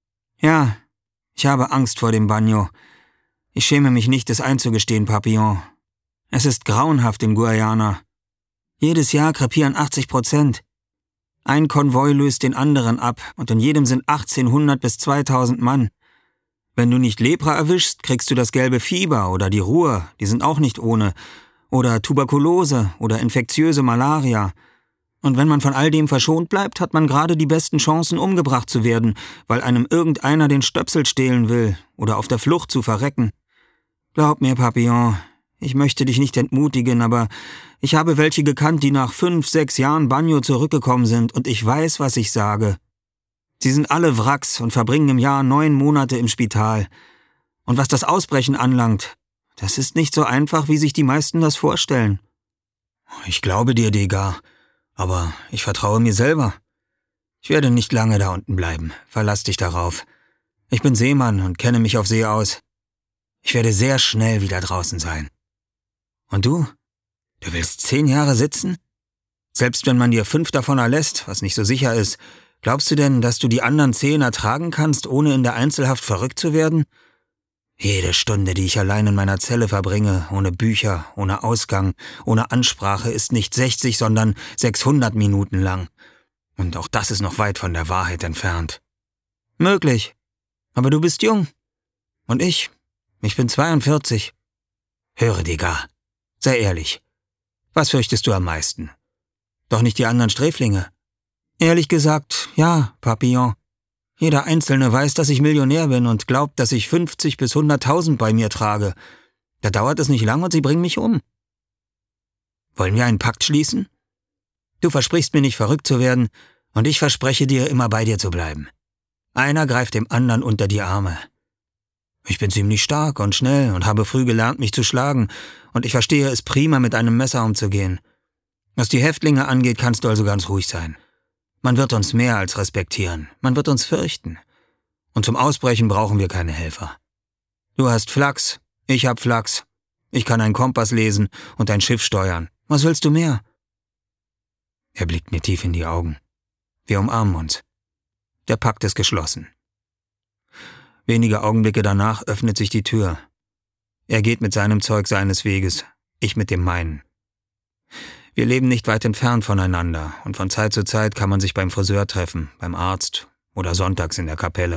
»Ja, ich habe Angst vor dem Bagno. Ich schäme mich nicht, es einzugestehen, Papillon. Es ist grauenhaft in Guayana. Jedes Jahr krepieren achtzig Prozent. Ein Konvoi löst den anderen ab und in jedem sind achtzehnhundert bis zweitausend Mann. Wenn du nicht Lepra erwischst, kriegst du das gelbe Fieber oder die Ruhr, die sind auch nicht ohne, oder Tuberkulose oder infektiöse Malaria. Und wenn man von all dem verschont bleibt, hat man gerade die besten Chancen, umgebracht zu werden, weil einem irgendeiner den Stöpsel stehlen will oder auf der Flucht zu verrecken. Glaub mir, Papillon, ich möchte dich nicht entmutigen, aber ich habe welche gekannt, die nach fünf, sechs Jahren Bagno zurückgekommen sind und ich weiß, was ich sage. Sie sind alle Wracks und verbringen im Jahr neun Monate im Spital. Und was das Ausbrechen anlangt, das ist nicht so einfach, wie sich die meisten das vorstellen.« »Ich glaube dir, Degas, aber ich vertraue mir selber. Ich werde nicht lange da unten bleiben, verlass dich darauf. Ich bin Seemann und kenne mich auf See aus. Ich werde sehr schnell wieder draußen sein. Und du? Du willst zehn Jahre sitzen? Selbst wenn man dir fünf davon erlässt, was nicht so sicher ist, glaubst du denn, dass du die anderen zehn ertragen kannst, ohne in der Einzelhaft verrückt zu werden? Jede Stunde, die ich allein in meiner Zelle verbringe, ohne Bücher, ohne Ausgang, ohne Ansprache, ist nicht sechzig, sondern sechshundert Minuten lang. Und auch das ist noch weit von der Wahrheit entfernt. Möglich. Aber du bist jung. Und ich, ich bin zweiundvierzig. Höre, Degas, sei ehrlich. Was fürchtest du am meisten? Doch nicht die anderen Sträflinge? Ehrlich gesagt, ja, Papillon. Jeder Einzelne weiß, dass ich Millionär bin und glaubt, dass ich fünfzig bis hunderttausend bei mir trage. Da dauert es nicht lang und sie bringen mich um. Wollen wir einen Pakt schließen? Du versprichst mir nicht, verrückt zu werden, und ich verspreche dir, immer bei dir zu bleiben. Einer greift dem anderen unter die Arme. Ich bin ziemlich stark und schnell und habe früh gelernt, mich zu schlagen, und ich verstehe es prima, mit einem Messer umzugehen. Was die Häftlinge angeht, kannst du also ganz ruhig sein. Man wird uns mehr als respektieren, man wird uns fürchten. Und zum Ausbrechen brauchen wir keine Helfer. Du hast Flachs, ich hab Flachs. Ich kann einen Kompass lesen und ein Schiff steuern. Was willst du mehr? Er blickt mir tief in die Augen. Wir umarmen uns. Der Pakt ist geschlossen. Wenige Augenblicke danach öffnet sich die Tür. Er geht mit seinem Zeug seines Weges, ich mit dem meinen. Wir leben nicht weit entfernt voneinander und von Zeit zu Zeit kann man sich beim Friseur treffen, beim Arzt oder sonntags in der Kapelle.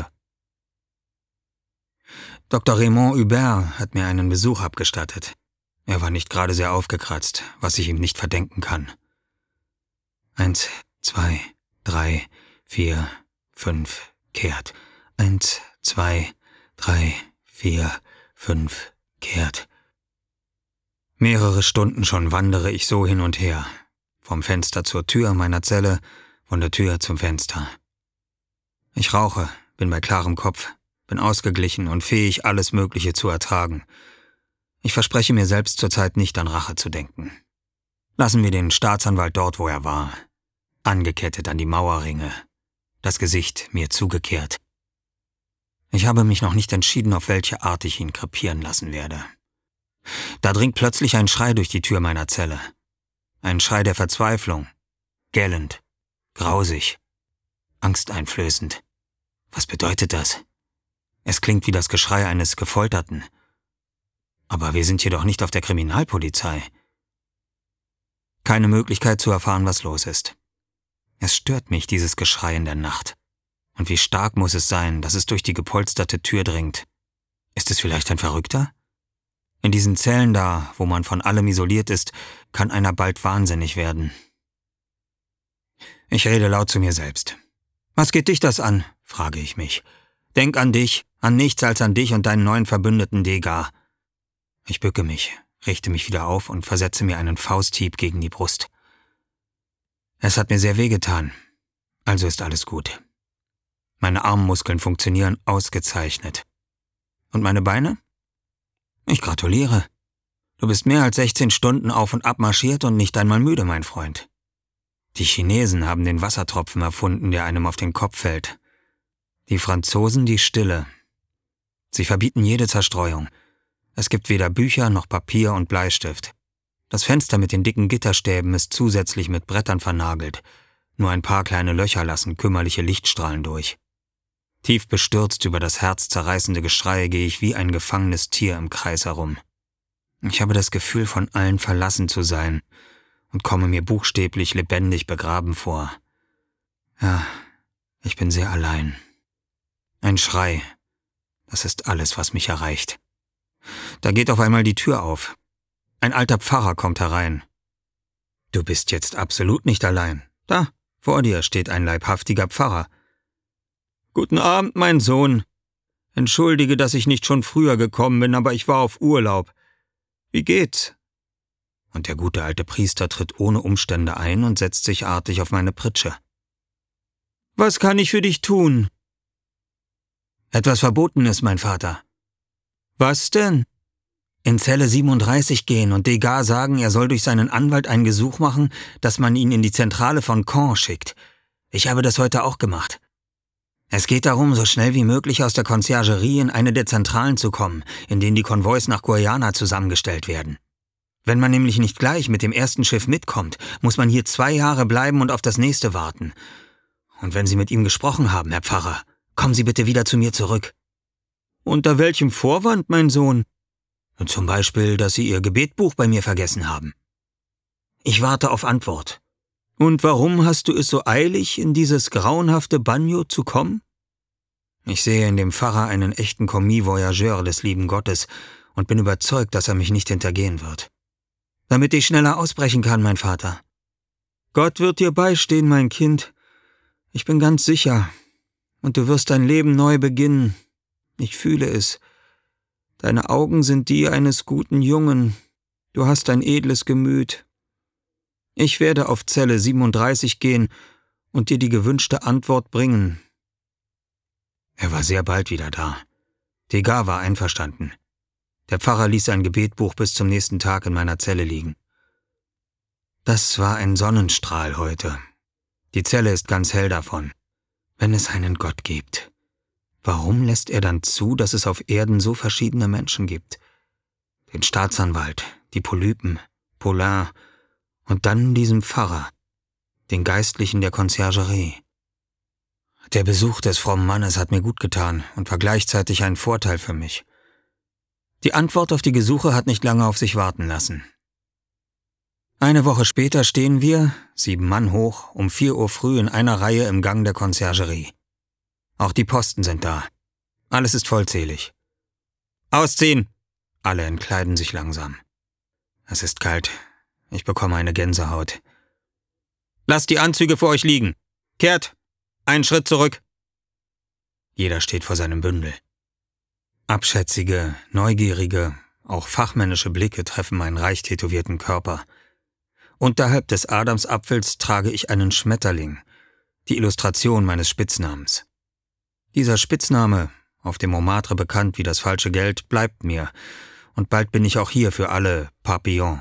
Doktor Raymond Hubert hat mir einen Besuch abgestattet. Er war nicht gerade sehr aufgekratzt, was ich ihm nicht verdenken kann. Eins, zwei, drei, vier, fünf, kehrt. Eins, zwei, drei, vier, fünf, kehrt. Mehrere Stunden schon wandere ich so hin und her, vom Fenster zur Tür meiner Zelle, von der Tür zum Fenster. Ich rauche, bin bei klarem Kopf, bin ausgeglichen und fähig, alles Mögliche zu ertragen. Ich verspreche mir selbst zurzeit nicht an Rache zu denken. Lassen wir den Staatsanwalt dort, wo er war, angekettet an die Mauerringe, das Gesicht mir zugekehrt. Ich habe mich noch nicht entschieden, auf welche Art ich ihn krepieren lassen werde. Da dringt plötzlich ein Schrei durch die Tür meiner Zelle. Ein Schrei der Verzweiflung, gellend, grausig, angsteinflößend. Was bedeutet das? Es klingt wie das Geschrei eines Gefolterten. Aber wir sind hier doch nicht auf der Kriminalpolizei. Keine Möglichkeit zu erfahren, was los ist. Es stört mich, dieses Geschrei in der Nacht. Und wie stark muss es sein, dass es durch die gepolsterte Tür dringt? Ist es vielleicht ein Verrückter? In diesen Zellen da, wo man von allem isoliert ist, kann einer bald wahnsinnig werden. Ich rede laut zu mir selbst. Was geht dich das an? Frage ich mich. Denk an dich, an nichts als an dich und deinen neuen Verbündeten Degas. Ich bücke mich, richte mich wieder auf und versetze mir einen Fausthieb gegen die Brust. Es hat mir sehr wehgetan, also ist alles gut. Meine Armmuskeln funktionieren ausgezeichnet. Und meine Beine? Ich gratuliere. Du bist mehr als sechzehn Stunden auf und ab marschiert und nicht einmal müde, mein Freund. Die Chinesen haben den Wassertropfen erfunden, der einem auf den Kopf fällt. Die Franzosen die Stille. Sie verbieten jede Zerstreuung. Es gibt weder Bücher noch Papier und Bleistift. Das Fenster mit den dicken Gitterstäben ist zusätzlich mit Brettern vernagelt. Nur ein paar kleine Löcher lassen kümmerliche Lichtstrahlen durch. Tief bestürzt über das herzzerreißende Geschrei gehe ich wie ein gefangenes Tier im Kreis herum. Ich habe das Gefühl, von allen verlassen zu sein und komme mir buchstäblich lebendig begraben vor. Ja, ich bin sehr allein. Ein Schrei, das ist alles, was mich erreicht. Da geht auf einmal die Tür auf. Ein alter Pfarrer kommt herein. Du bist jetzt absolut nicht allein. Da, vor dir steht ein leibhaftiger Pfarrer. »Guten Abend, mein Sohn. Entschuldige, dass ich nicht schon früher gekommen bin, aber ich war auf Urlaub. Wie geht's?« Und der gute alte Priester tritt ohne Umstände ein und setzt sich artig auf meine Pritsche. »Was kann ich für dich tun?« »Etwas Verbotenes, mein Vater.« »Was denn?« »In Zelle siebenunddreißig gehen und Degas sagen, er soll durch seinen Anwalt ein Gesuch machen, dass man ihn in die Zentrale von Caen schickt. Ich habe das heute auch gemacht. Es geht darum, so schnell wie möglich aus der Conciergerie in eine der Zentralen zu kommen, in denen die Konvois nach Guyana zusammengestellt werden. Wenn man nämlich nicht gleich mit dem ersten Schiff mitkommt, muss man hier zwei Jahre bleiben und auf das nächste warten. Und wenn Sie mit ihm gesprochen haben, Herr Pfarrer, kommen Sie bitte wieder zu mir zurück.« »Unter welchem Vorwand, mein Sohn?« »Zum Beispiel, dass Sie Ihr Gebetbuch bei mir vergessen haben.« »Ich warte auf Antwort.« »Und warum hast du es so eilig, in dieses grauenhafte Bagno zu kommen?« »Ich sehe in dem Pfarrer einen echten Commis Voyageur des lieben Gottes und bin überzeugt, dass er mich nicht hintergehen wird.« »Damit ich schneller ausbrechen kann, mein Vater.« »Gott wird dir beistehen, mein Kind. Ich bin ganz sicher. Und du wirst dein Leben neu beginnen. Ich fühle es. Deine Augen sind die eines guten Jungen. Du hast ein edles Gemüt. Ich werde auf Zelle siebenunddreißig gehen und dir die gewünschte Antwort bringen.« Er war sehr bald wieder da. Degas war einverstanden. Der Pfarrer ließ sein Gebetbuch bis zum nächsten Tag in meiner Zelle liegen. Das war ein Sonnenstrahl heute. Die Zelle ist ganz hell davon. Wenn es einen Gott gibt, warum lässt er dann zu, dass es auf Erden so verschiedene Menschen gibt? Den Staatsanwalt, die Polypen, Paulin und dann diesen Pfarrer, den Geistlichen der Conciergerie. Der Besuch des frommen Mannes hat mir gut getan und war gleichzeitig ein Vorteil für mich. Die Antwort auf die Gesuche hat nicht lange auf sich warten lassen. Eine Woche später stehen wir, sieben Mann hoch, um vier Uhr früh in einer Reihe im Gang der Conciergerie. Auch die Posten sind da. Alles ist vollzählig. »Ausziehen!« Alle entkleiden sich langsam. Es ist kalt. Ich bekomme eine Gänsehaut. »Lasst die Anzüge vor euch liegen! Kehrt! Einen Schritt zurück!« Jeder steht vor seinem Bündel. Abschätzige, neugierige, auch fachmännische Blicke treffen meinen reich tätowierten Körper. Unterhalb des Adamsapfels trage ich einen Schmetterling, die Illustration meines Spitznamens. Dieser Spitzname, auf dem Montmartre bekannt wie das falsche Geld, bleibt mir, und bald bin ich auch hier für alle Papillon.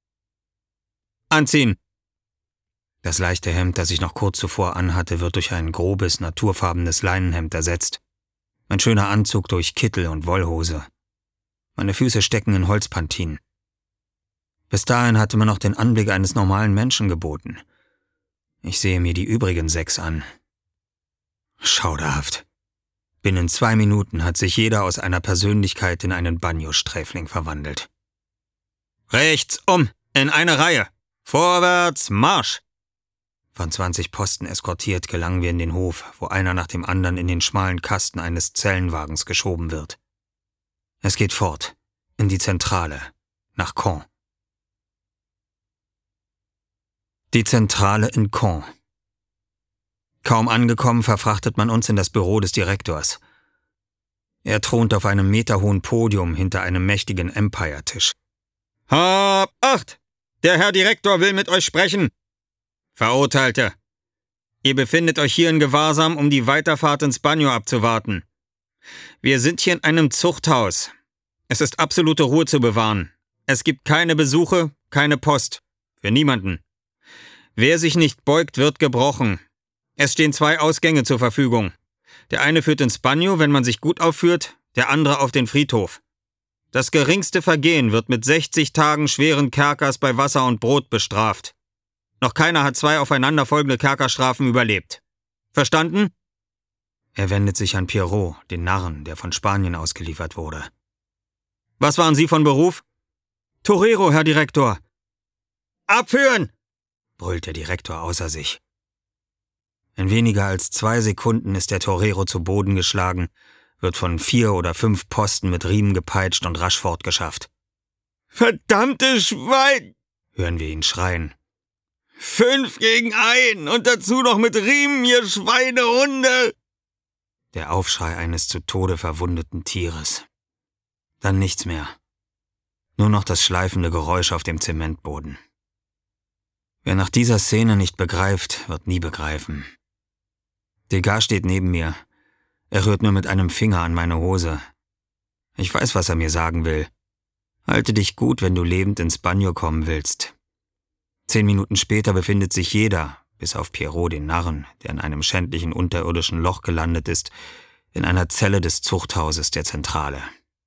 »Anziehen!« Das leichte Hemd, das ich noch kurz zuvor anhatte, wird durch ein grobes, naturfarbenes Leinenhemd ersetzt. Mein schöner Anzug durch Kittel und Wollhose. Meine Füße stecken in Holzpantinen. Bis dahin hatte man noch den Anblick eines normalen Menschen geboten. Ich sehe mir die übrigen sechs an. Schauderhaft. Binnen zwei Minuten hat sich jeder aus einer Persönlichkeit in einen Bagno-Sträfling verwandelt. »Rechts um, in eine Reihe! Vorwärts, Marsch!« Von zwanzig Posten eskortiert gelangen wir in den Hof, wo einer nach dem anderen in den schmalen Kasten eines Zellenwagens geschoben wird. Es geht fort, in die Zentrale, nach Caen. Die Zentrale in Caen. Kaum angekommen, verfrachtet man uns in das Büro des Direktors. Er thront auf einem meterhohen Podium hinter einem mächtigen Empire-Tisch. »Hab Acht! Der Herr Direktor will mit euch sprechen!« »Verurteilte! Ihr befindet euch hier in Gewahrsam, um die Weiterfahrt ins Banyo abzuwarten. Wir sind hier in einem Zuchthaus. Es ist absolute Ruhe zu bewahren. Es gibt keine Besuche, keine Post. Für niemanden. Wer sich nicht beugt, wird gebrochen. Es stehen zwei Ausgänge zur Verfügung. Der eine führt ins Banyo, wenn man sich gut aufführt, der andere auf den Friedhof. Das geringste Vergehen wird mit sechzig Tagen schweren Kerkers bei Wasser und Brot bestraft. Noch keiner hat zwei aufeinanderfolgende Kerkerstrafen überlebt. Verstanden?« Er wendet sich an Pierrot, den Narren, der von Spanien ausgeliefert wurde. »Was waren Sie von Beruf?« »Torero, Herr Direktor.« »Abführen!« brüllt der Direktor außer sich. In weniger als zwei Sekunden ist der Torero zu Boden geschlagen, wird von vier oder fünf Posten mit Riemen gepeitscht und rasch fortgeschafft. »Verdammte Schwein!« hören wir ihn schreien. »Fünf gegen ein und dazu noch mit Riemen, ihr Schweinehunde!« Der Aufschrei eines zu Tode verwundeten Tieres. Dann nichts mehr. Nur noch das schleifende Geräusch auf dem Zementboden. Wer nach dieser Szene nicht begreift, wird nie begreifen. Degas steht neben mir. Er rührt nur mit einem Finger an meine Hose. Ich weiß, was er mir sagen will. Halte dich gut, wenn du lebend ins Banyo kommen willst. Zehn Minuten später befindet sich jeder, bis auf Pierrot den Narren, der in einem schändlichen unterirdischen Loch gelandet ist, in einer Zelle des Zuchthauses der Zentrale.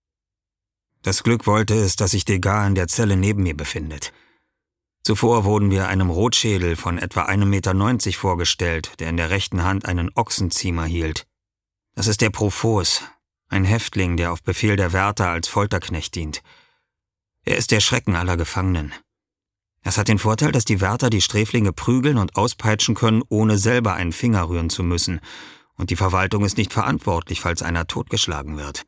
Das Glück wollte es, dass sich Degas in der Zelle neben mir befindet. Zuvor wurden wir einem Rotschädel von etwa einem Meter neunzig vorgestellt, der in der rechten Hand einen Ochsenziemer hielt. Das ist der Profos, ein Häftling, der auf Befehl der Wärter als Folterknecht dient. Er ist der Schrecken aller Gefangenen. Es hat den Vorteil, dass die Wärter die Sträflinge prügeln und auspeitschen können, ohne selber einen Finger rühren zu müssen, und die Verwaltung ist nicht verantwortlich, falls einer totgeschlagen wird.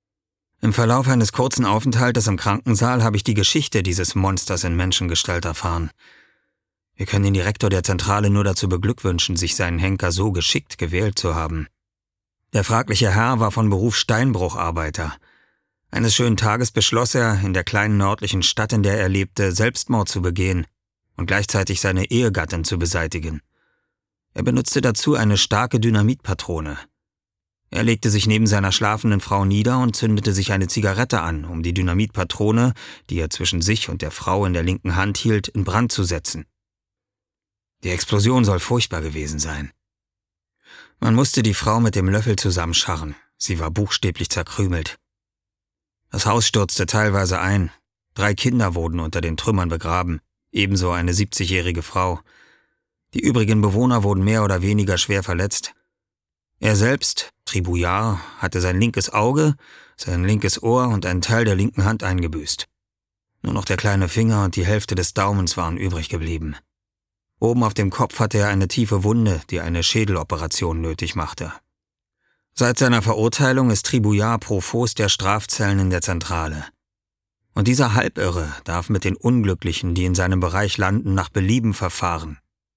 Im Verlauf eines kurzen Aufenthaltes im Krankensaal habe ich die Geschichte dieses Monsters in Menschengestalt erfahren. Wir können den Direktor der Zentrale nur dazu beglückwünschen, sich seinen Henker so geschickt gewählt zu haben. Der fragliche Herr war von Beruf Steinbrucharbeiter. Eines schönen Tages beschloss er, in der kleinen nördlichen Stadt, in der er lebte, Selbstmord zu begehen und gleichzeitig seine Ehegattin zu beseitigen. Er benutzte dazu eine starke Dynamitpatrone. Er legte sich neben seiner schlafenden Frau nieder und zündete sich eine Zigarette an, um die Dynamitpatrone, die er zwischen sich und der Frau in der linken Hand hielt, in Brand zu setzen. Die Explosion soll furchtbar gewesen sein. Man musste die Frau mit dem Löffel zusammenscharren. Sie war buchstäblich zerkrümelt. Das Haus stürzte teilweise ein. Drei Kinder wurden unter den Trümmern begraben, ebenso eine siebzigjährige Frau. Die übrigen Bewohner wurden mehr oder weniger schwer verletzt. Er selbst, Tribouillard, hatte sein linkes Auge, sein linkes Ohr und einen Teil der linken Hand eingebüßt. Nur noch der kleine Finger und die Hälfte des Daumens waren übrig geblieben. Oben auf dem Kopf hatte er eine tiefe Wunde, die eine Schädeloperation nötig machte. Seit seiner Verurteilung ist Tribouillard Profos der Strafzellen in der Zentrale. Und dieser Halbirre darf mit den Unglücklichen, die in seinem Bereich landen, nach Belieben verfahren.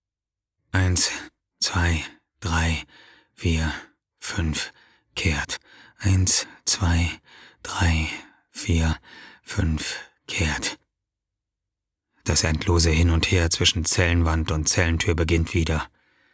Eins, zwei, drei, vier, fünf, kehrt. Eins, zwei, drei, vier, fünf, kehrt. Das endlose Hin und Her zwischen Zellenwand und Zellentür beginnt wieder.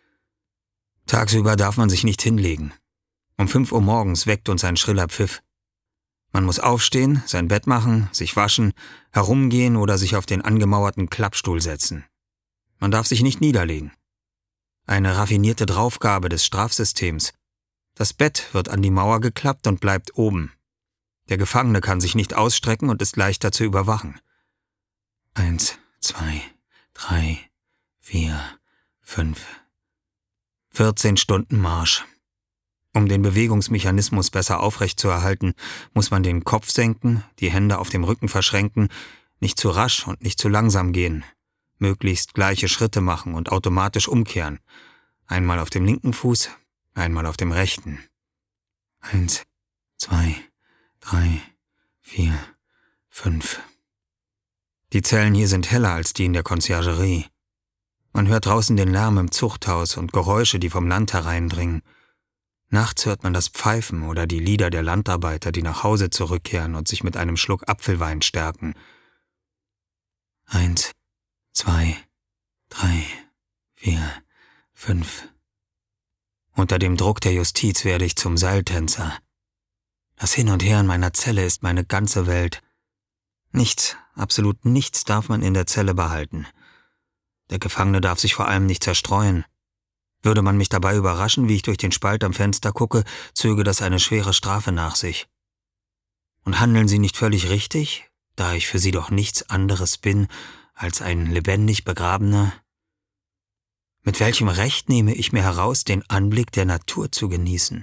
Tagsüber darf man sich nicht hinlegen. Um fünf Uhr morgens weckt uns ein schriller Pfiff. Man muss aufstehen, sein Bett machen, sich waschen, herumgehen oder sich auf den angemauerten Klappstuhl setzen. Man darf sich nicht niederlegen. Eine raffinierte Draufgabe des Strafsystems. Das Bett wird an die Mauer geklappt und bleibt oben. Der Gefangene kann sich nicht ausstrecken und ist leichter zu überwachen. Eins, zwei, drei, vier, fünf. vierzehn Stunden Marsch. Um den Bewegungsmechanismus besser aufrechtzuerhalten, muss man den Kopf senken, die Hände auf dem Rücken verschränken, nicht zu rasch und nicht zu langsam gehen, möglichst gleiche Schritte machen und automatisch umkehren. Einmal auf dem linken Fuß, einmal auf dem rechten. Eins, zwei, drei, vier, fünf. Die Zellen hier sind heller als die in der Conciergerie. Man hört draußen den Lärm im Zuchthaus und Geräusche, die vom Land hereindringen. Nachts hört man das Pfeifen oder die Lieder der Landarbeiter, die nach Hause zurückkehren und sich mit einem Schluck Apfelwein stärken. Eins, zwei, drei, vier, fünf. Unter dem Druck der Justiz werde ich zum Seiltänzer. Das Hin und Her in meiner Zelle ist meine ganze Welt. Nichts, absolut nichts darf man in der Zelle behalten. Der Gefangene darf sich vor allem nicht zerstreuen. Würde man mich dabei überraschen, wie ich durch den Spalt am Fenster gucke, zöge das eine schwere Strafe nach sich. Und handeln Sie nicht völlig richtig, da ich für Sie doch nichts anderes bin als ein lebendig Begrabener? Mit welchem Recht nehme ich mir heraus, den Anblick der Natur zu genießen?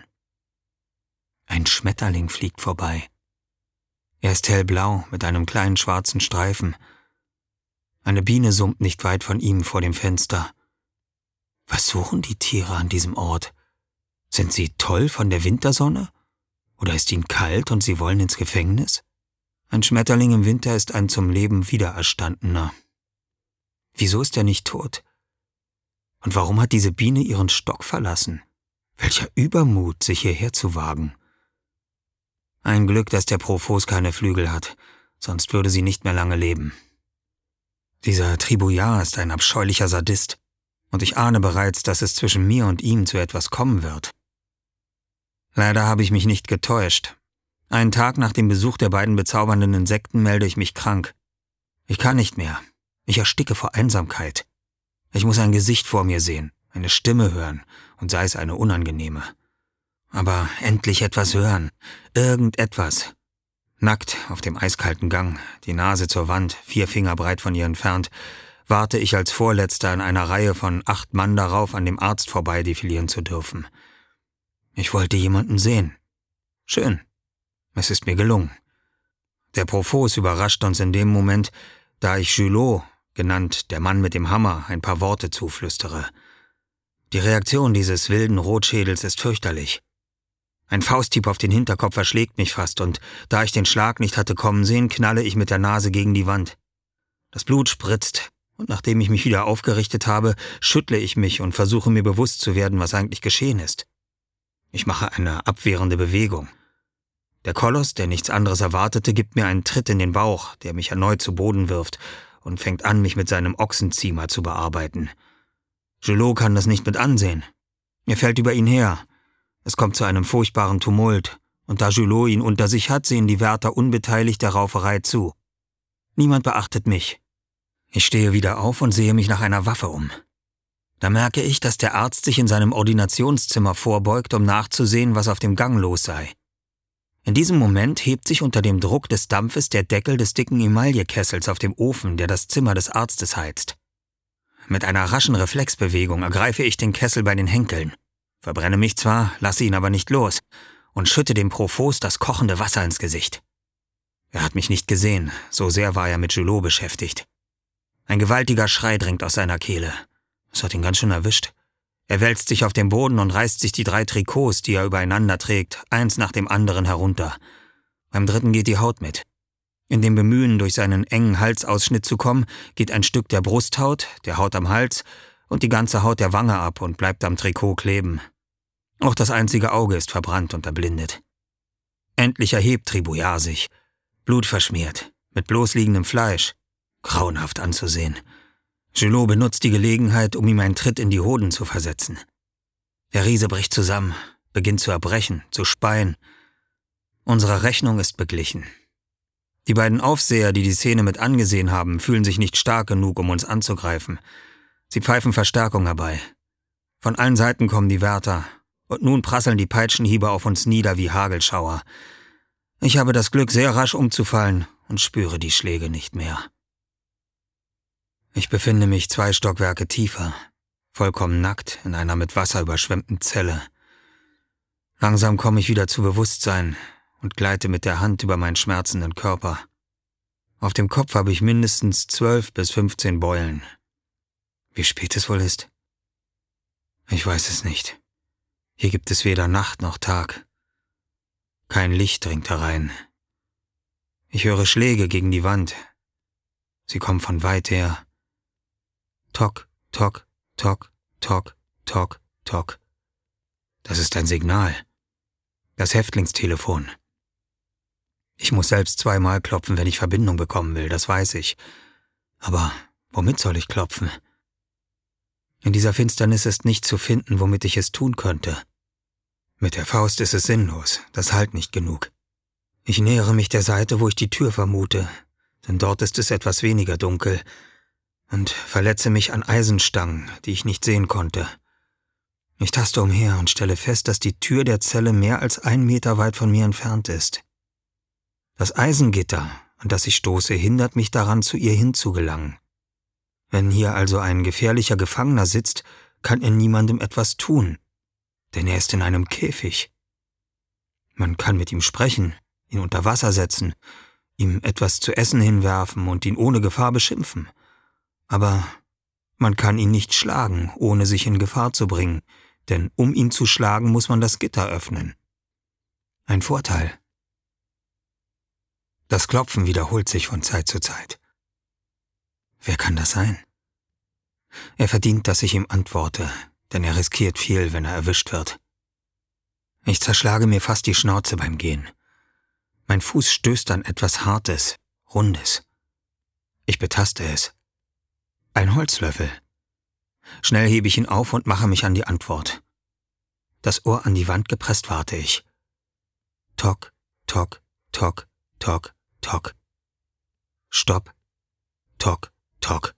Ein Schmetterling fliegt vorbei. Er ist hellblau mit einem kleinen schwarzen Streifen. Eine Biene summt nicht weit von ihm vor dem Fenster. Was suchen die Tiere an diesem Ort? Sind sie toll von der Wintersonne? Oder ist ihnen kalt und sie wollen ins Gefängnis? Ein Schmetterling im Winter ist ein zum Leben Wiedererstandener. Wieso ist er nicht tot? Und warum hat diese Biene ihren Stock verlassen? Welcher Übermut, sich hierher zu wagen. Ein Glück, dass der Profos keine Flügel hat, sonst würde sie nicht mehr lange leben. Dieser Tribouillard ist ein abscheulicher Sadist. Und ich ahne bereits, dass es zwischen mir und ihm zu etwas kommen wird. Leider habe ich mich nicht getäuscht. Einen Tag nach dem Besuch der beiden bezaubernden Insekten melde ich mich krank. Ich kann nicht mehr. Ich ersticke vor Einsamkeit. Ich muss ein Gesicht vor mir sehen, eine Stimme hören, und sei es eine unangenehme. Aber endlich etwas hören. Irgendetwas. Nackt auf dem eiskalten Gang, die Nase zur Wand, vier Finger breit von ihr entfernt, warte ich als Vorletzter in einer Reihe von acht Mann darauf, an dem Arzt vorbei defilieren zu dürfen. Ich wollte jemanden sehen. Schön. Es ist mir gelungen. Der Profos überrascht uns in dem Moment, da ich Julot, genannt der Mann mit dem Hammer, ein paar Worte zuflüstere. Die Reaktion dieses wilden Rotschädels ist fürchterlich. Ein Fausthieb auf den Hinterkopf erschlägt mich fast, und da ich den Schlag nicht hatte kommen sehen, knalle ich mit der Nase gegen die Wand. Das Blut spritzt, und nachdem ich mich wieder aufgerichtet habe, schüttle ich mich und versuche mir bewusst zu werden, was eigentlich geschehen ist. Ich mache eine abwehrende Bewegung. Der Koloss, der nichts anderes erwartete, gibt mir einen Tritt in den Bauch, der mich erneut zu Boden wirft, und fängt an, mich mit seinem Ochsenziemer zu bearbeiten. Julot kann das nicht mit ansehen. Er fällt über ihn her. Es kommt zu einem furchtbaren Tumult, und da Julot ihn unter sich hat, sehen die Wärter unbeteiligt der Rauferei zu. Niemand beachtet mich. Ich stehe wieder auf und sehe mich nach einer Waffe um. Da merke ich, dass der Arzt sich in seinem Ordinationszimmer vorbeugt, um nachzusehen, was auf dem Gang los sei. In diesem Moment hebt sich unter dem Druck des Dampfes der Deckel des dicken Emaillekessels auf dem Ofen, der das Zimmer des Arztes heizt. Mit einer raschen Reflexbewegung ergreife ich den Kessel bei den Henkeln, verbrenne mich zwar, lasse ihn aber nicht los und schütte dem Profos das kochende Wasser ins Gesicht. Er hat mich nicht gesehen, so sehr war er mit Julot beschäftigt. Ein gewaltiger Schrei dringt aus seiner Kehle. Es hat ihn ganz schön erwischt. Er wälzt sich auf den Boden und reißt sich die drei Trikots, die er übereinander trägt, eins nach dem anderen herunter. Beim dritten geht die Haut mit. In dem Bemühen, durch seinen engen Halsausschnitt zu kommen, geht ein Stück der Brusthaut, der Haut am Hals und die ganze Haut der Wange ab und bleibt am Trikot kleben. Auch das einzige Auge ist verbrannt und erblindet. Endlich erhebt Tribouillard sich, blutverschmiert, mit bloß liegendem Fleisch. Grauenhaft anzusehen. Julot benutzt die Gelegenheit, um ihm einen Tritt in die Hoden zu versetzen. Der Riese bricht zusammen, beginnt zu erbrechen, zu speien. Unsere Rechnung ist beglichen. Die beiden Aufseher, die die Szene mit angesehen haben, fühlen sich nicht stark genug, um uns anzugreifen. Sie pfeifen Verstärkung herbei. Von allen Seiten kommen die Wärter, und nun prasseln die Peitschenhiebe auf uns nieder wie Hagelschauer. Ich habe das Glück, sehr rasch umzufallen und spüre die Schläge nicht mehr. Ich befinde mich zwei Stockwerke tiefer, vollkommen nackt in einer mit Wasser überschwemmten Zelle. Langsam komme ich wieder zu Bewusstsein und gleite mit der Hand über meinen schmerzenden Körper. Auf dem Kopf habe ich mindestens zwölf bis fünfzehn Beulen. Wie spät es wohl ist? Ich weiß es nicht. Hier gibt es weder Nacht noch Tag. Kein Licht dringt herein. Ich höre Schläge gegen die Wand. Sie kommen von weit her. Tok, tok, tok, tok, tok, tok. Das ist ein Signal. Das Häftlingstelefon. Ich muss selbst zweimal klopfen, wenn ich Verbindung bekommen will, das weiß ich. Aber womit soll ich klopfen? In dieser Finsternis ist nichts zu finden, womit ich es tun könnte. Mit der Faust ist es sinnlos, das hallt nicht genug. Ich nähere mich der Seite, wo ich die Tür vermute, denn dort ist es etwas weniger dunkel, und verletze mich an Eisenstangen, die ich nicht sehen konnte. Ich taste umher und stelle fest, dass die Tür der Zelle mehr als ein Meter weit von mir entfernt ist. Das Eisengitter, an das ich stoße, hindert mich daran, zu ihr hinzugelangen. Wenn hier also ein gefährlicher Gefangener sitzt, kann er niemandem etwas tun, denn er ist in einem Käfig. Man kann mit ihm sprechen, ihn unter Wasser setzen, ihm etwas zu essen hinwerfen und ihn ohne Gefahr beschimpfen. Aber man kann ihn nicht schlagen, ohne sich in Gefahr zu bringen, denn um ihn zu schlagen, muss man das Gitter öffnen. Ein Vorteil. Das Klopfen wiederholt sich von Zeit zu Zeit. Wer kann das sein? Er verdient, dass ich ihm antworte, denn er riskiert viel, wenn er erwischt wird. Ich zerschlage mir fast die Schnauze beim Gehen. Mein Fuß stößt an etwas Hartes, Rundes. Ich betaste es. Ein Holzlöffel. Schnell hebe ich ihn auf und mache mich an die Antwort. Das Ohr an die Wand gepresst warte ich. Tock, tock, tock, tock, tock. Stopp. Tock, tock.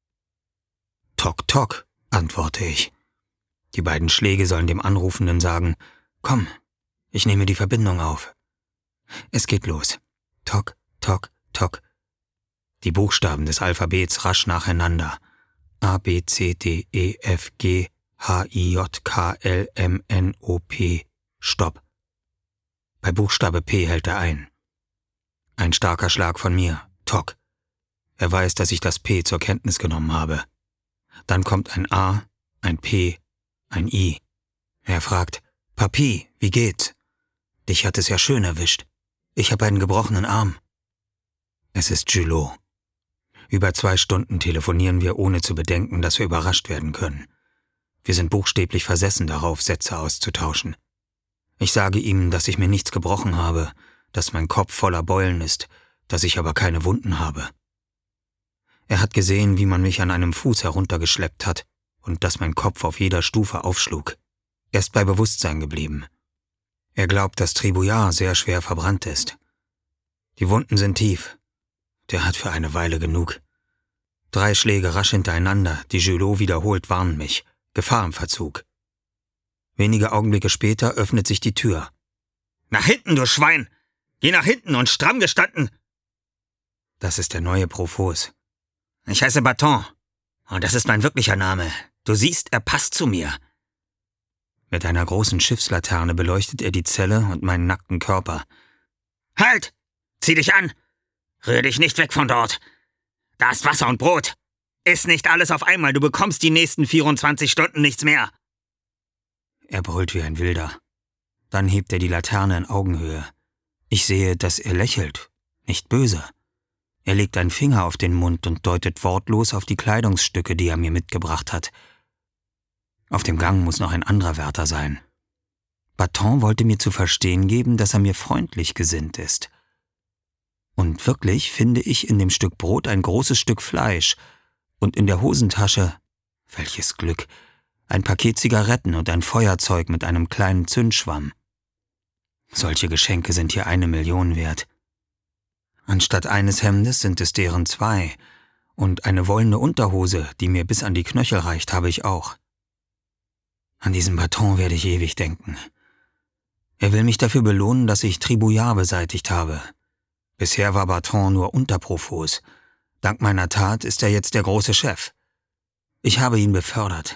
Tock, tock, antworte ich. Die beiden Schläge sollen dem Anrufenden sagen, komm, ich nehme die Verbindung auf. Es geht los. Tock, tock, tock. Die Buchstaben des Alphabets rasch nacheinander. A, B, C, D, E, F, G, H, I, J, K, L, M, N, O, P. Stopp. Bei Buchstabe P hält er ein. Ein starker Schlag von mir. Tock. Er weiß, dass ich das P zur Kenntnis genommen habe. Dann kommt ein A, ein P, ein I. Er fragt, Papi, wie geht's? Dich hat es ja schön erwischt. Ich habe einen gebrochenen Arm. Es ist Julot. Über zwei Stunden telefonieren wir, ohne zu bedenken, dass wir überrascht werden können. Wir sind buchstäblich versessen darauf, Sätze auszutauschen. Ich sage ihm, dass ich mir nichts gebrochen habe, dass mein Kopf voller Beulen ist, dass ich aber keine Wunden habe. Er hat gesehen, wie man mich an einem Fuß heruntergeschleppt hat und dass mein Kopf auf jeder Stufe aufschlug. Er ist bei Bewusstsein geblieben. Er glaubt, dass Tribouillard sehr schwer verbrannt ist. Die Wunden sind tief. Der hat für eine Weile genug. Drei Schläge rasch hintereinander, die Julot wiederholt, warnen mich. Gefahr im Verzug. Wenige Augenblicke später öffnet sich die Tür. »Nach hinten, du Schwein! Geh nach hinten und stramm gestanden!« Das ist der neue Profos. »Ich heiße Baton. Und das ist mein wirklicher Name. Du siehst, er passt zu mir.« Mit einer großen Schiffslaterne beleuchtet er die Zelle und meinen nackten Körper. »Halt! Zieh dich an! Rühr dich nicht weg von dort! Da ist Wasser und Brot! Iss nicht alles auf einmal, du bekommst die nächsten vierundzwanzig Stunden nichts mehr!« Er brüllt wie ein Wilder. Dann hebt er die Laterne in Augenhöhe. Ich sehe, dass er lächelt, nicht böse. Er legt einen Finger auf den Mund und deutet wortlos auf die Kleidungsstücke, die er mir mitgebracht hat. Auf dem Gang muss noch ein anderer Wärter sein. Baton wollte mir zu verstehen geben, dass er mir freundlich gesinnt ist. Und wirklich finde ich in dem Stück Brot ein großes Stück Fleisch und in der Hosentasche, welches Glück, ein Paket Zigaretten und ein Feuerzeug mit einem kleinen Zündschwamm. Solche Geschenke sind hier eine Million wert. Anstatt eines Hemdes sind es deren zwei, und eine wollene Unterhose, die mir bis an die Knöchel reicht, habe ich auch. An diesen Baton werde ich ewig denken. Er will mich dafür belohnen, dass ich Tribouillard beseitigt habe. Bisher war Baton nur Unterprofos. Dank meiner Tat ist er jetzt der große Chef. Ich habe ihn befördert.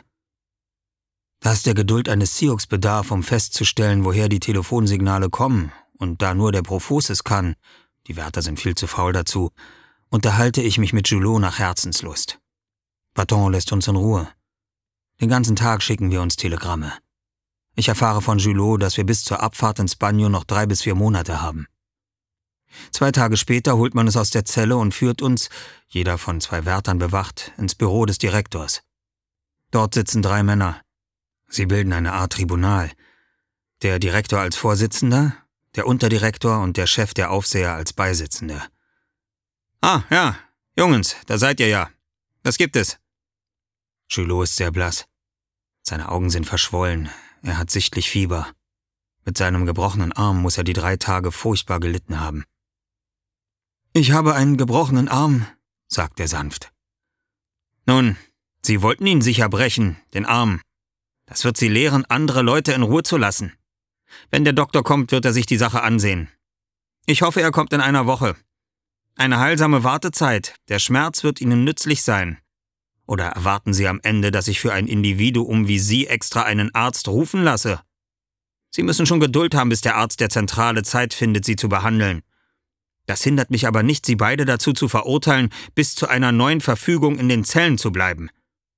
Da es der Geduld eines Sioux bedarf, um festzustellen, woher die Telefonsignale kommen, und da nur der Profos es kann, die Wärter sind viel zu faul dazu, unterhalte ich mich mit Julot nach Herzenslust. Baton lässt uns in Ruhe. Den ganzen Tag schicken wir uns Telegramme. Ich erfahre von Julot, dass wir bis zur Abfahrt ins Bagno noch drei bis vier Monate haben. Zwei Tage später holt man es aus der Zelle und führt uns, jeder von zwei Wärtern bewacht, ins Büro des Direktors. Dort sitzen drei Männer. Sie bilden eine Art Tribunal. Der Direktor als Vorsitzender, der Unterdirektor und der Chef der Aufseher als Beisitzende. »Ah, ja, Jungens, da seid ihr ja. Was gibt es?« Julot ist sehr blass. Seine Augen sind verschwollen. Er hat sichtlich Fieber. Mit seinem gebrochenen Arm muss er die drei Tage furchtbar gelitten haben. »Ich habe einen gebrochenen Arm«, sagt er sanft. »Nun, Sie wollten ihn sicher brechen, den Arm. Das wird Sie lehren, andere Leute in Ruhe zu lassen. Wenn der Doktor kommt, wird er sich die Sache ansehen. Ich hoffe, er kommt in einer Woche. Eine heilsame Wartezeit, der Schmerz wird Ihnen nützlich sein. Oder erwarten Sie am Ende, dass ich für ein Individuum wie Sie extra einen Arzt rufen lasse? Sie müssen schon Geduld haben, bis der Arzt der Zentrale Zeit findet, Sie zu behandeln. Das hindert mich aber nicht, Sie beide dazu zu verurteilen, bis zu einer neuen Verfügung in den Zellen zu bleiben.«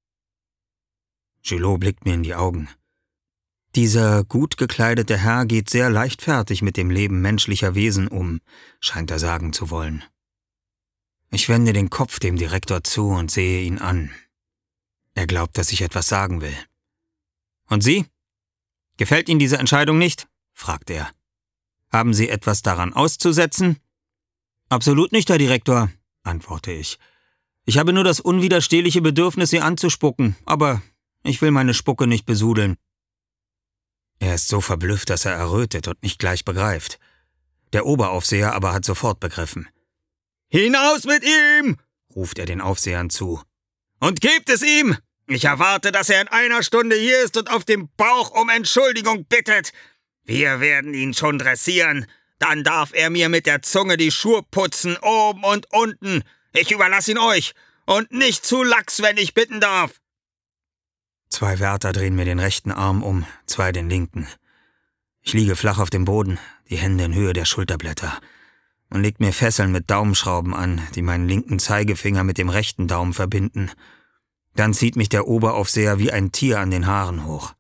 Julot blickt mir in die Augen. Dieser gut gekleidete Herr geht sehr leichtfertig mit dem Leben menschlicher Wesen um, scheint er sagen zu wollen. Ich wende den Kopf dem Direktor zu und sehe ihn an. Er glaubt, dass ich etwas sagen will. »Und Sie? Gefällt Ihnen diese Entscheidung nicht?« fragt er. »Haben Sie etwas daran auszusetzen?« »Absolut nicht, Herr Direktor«, antworte ich. »Ich habe nur das unwiderstehliche Bedürfnis, Sie anzuspucken, aber ich will meine Spucke nicht besudeln.« Er ist so verblüfft, dass er errötet und nicht gleich begreift. Der Oberaufseher aber hat sofort begriffen. »Hinaus mit ihm!« ruft er den Aufsehern zu. »Und gebt es ihm! Ich erwarte, dass er in einer Stunde hier ist und auf dem Bauch um Entschuldigung bittet. Wir werden ihn schon dressieren. Dann darf er mir mit der Zunge die Schuhe putzen, oben und unten. Ich überlasse ihn euch. Und nicht zu lax, wenn ich bitten darf.« Zwei Wärter drehen mir den rechten Arm um, zwei den linken. Ich liege flach auf dem Boden, die Hände in Höhe der Schulterblätter. Man legt mir Fesseln mit Daumenschrauben an, die meinen linken Zeigefinger mit dem rechten Daumen verbinden. Dann zieht mich der Oberaufseher wie ein Tier an den Haaren hoch.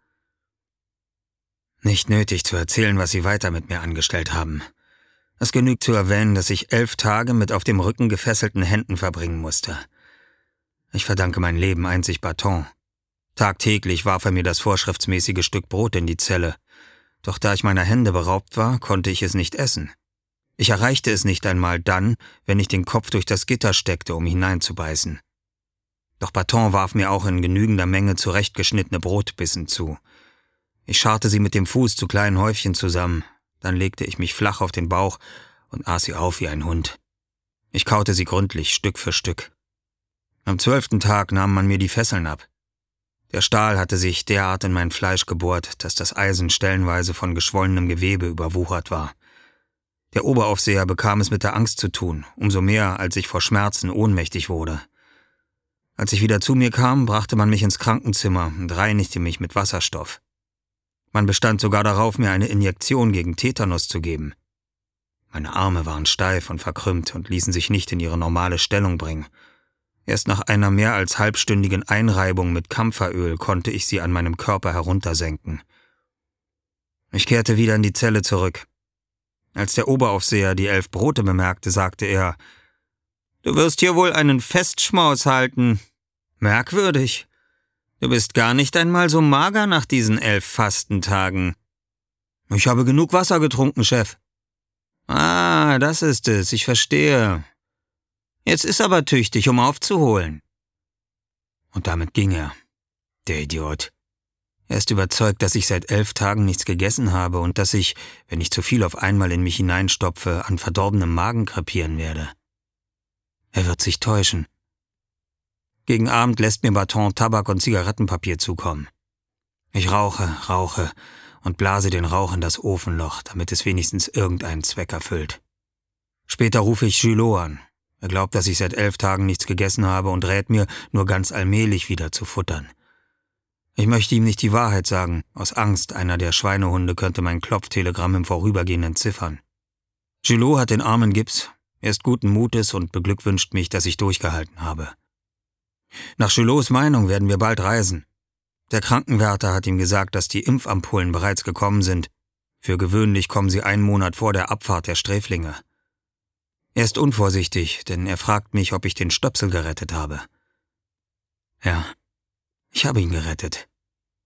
Nicht nötig zu erzählen, was sie weiter mit mir angestellt haben. Es genügt zu erwähnen, dass ich elf Tage mit auf dem Rücken gefesselten Händen verbringen musste. Ich verdanke mein Leben einzig Baton. Tagtäglich warf er mir das vorschriftsmäßige Stück Brot in die Zelle. Doch da ich meiner Hände beraubt war, konnte ich es nicht essen. Ich erreichte es nicht einmal dann, wenn ich den Kopf durch das Gitter steckte, um hineinzubeißen. Doch Baton warf mir auch in genügender Menge zurechtgeschnittene Brotbissen zu. Ich scharrte sie mit dem Fuß zu kleinen Häufchen zusammen, dann legte ich mich flach auf den Bauch und aß sie auf wie ein Hund. Ich kaute sie gründlich, Stück für Stück. Am zwölften Tag nahm man mir die Fesseln ab. Der Stahl hatte sich derart in mein Fleisch gebohrt, dass das Eisen stellenweise von geschwollenem Gewebe überwuchert war. Der Oberaufseher bekam es mit der Angst zu tun, umso mehr, als ich vor Schmerzen ohnmächtig wurde. Als ich wieder zu mir kam, brachte man mich ins Krankenzimmer und reinigte mich mit Wasserstoff. Man bestand sogar darauf, mir eine Injektion gegen Tetanus zu geben. Meine Arme waren steif und verkrümmt und ließen sich nicht in ihre normale Stellung bringen. Erst nach einer mehr als halbstündigen Einreibung mit Kampferöl konnte ich sie an meinem Körper heruntersenken. Ich kehrte wieder in die Zelle zurück. Als der Oberaufseher die elf Brote bemerkte, sagte er, »Du wirst hier wohl einen Festschmaus halten. Merkwürdig. Du bist gar nicht einmal so mager nach diesen elf Fastentagen.« »Ich habe genug Wasser getrunken, Chef.« »Ah, das ist es, ich verstehe. Jetzt ist aber tüchtig, um aufzuholen.« Und damit ging er, der Idiot. Er ist überzeugt, dass ich seit elf Tagen nichts gegessen habe und dass ich, wenn ich zu viel auf einmal in mich hineinstopfe, an verdorbenem Magen krepieren werde. Er wird sich täuschen. Gegen Abend lässt mir Baton Tabak und Zigarettenpapier zukommen. Ich rauche, rauche und blase den Rauch in das Ofenloch, damit es wenigstens irgendeinen Zweck erfüllt. Später rufe ich Julot an. Er glaubt, dass ich seit elf Tagen nichts gegessen habe und rät mir, nur ganz allmählich wieder zu futtern. Ich möchte ihm nicht die Wahrheit sagen, aus Angst, einer der Schweinehunde könnte mein Klopftelegramm im Vorübergehen entziffern. Julot hat den Arm in Gips, er ist guten Mutes und beglückwünscht mich, dass ich durchgehalten habe. Nach Julots Meinung werden wir bald reisen. Der Krankenwärter hat ihm gesagt, dass die Impfampullen bereits gekommen sind. Für gewöhnlich kommen sie einen Monat vor der Abfahrt der Sträflinge. Er ist unvorsichtig, denn er fragt mich, ob ich den Stöpsel gerettet habe. Ja, ich habe ihn gerettet.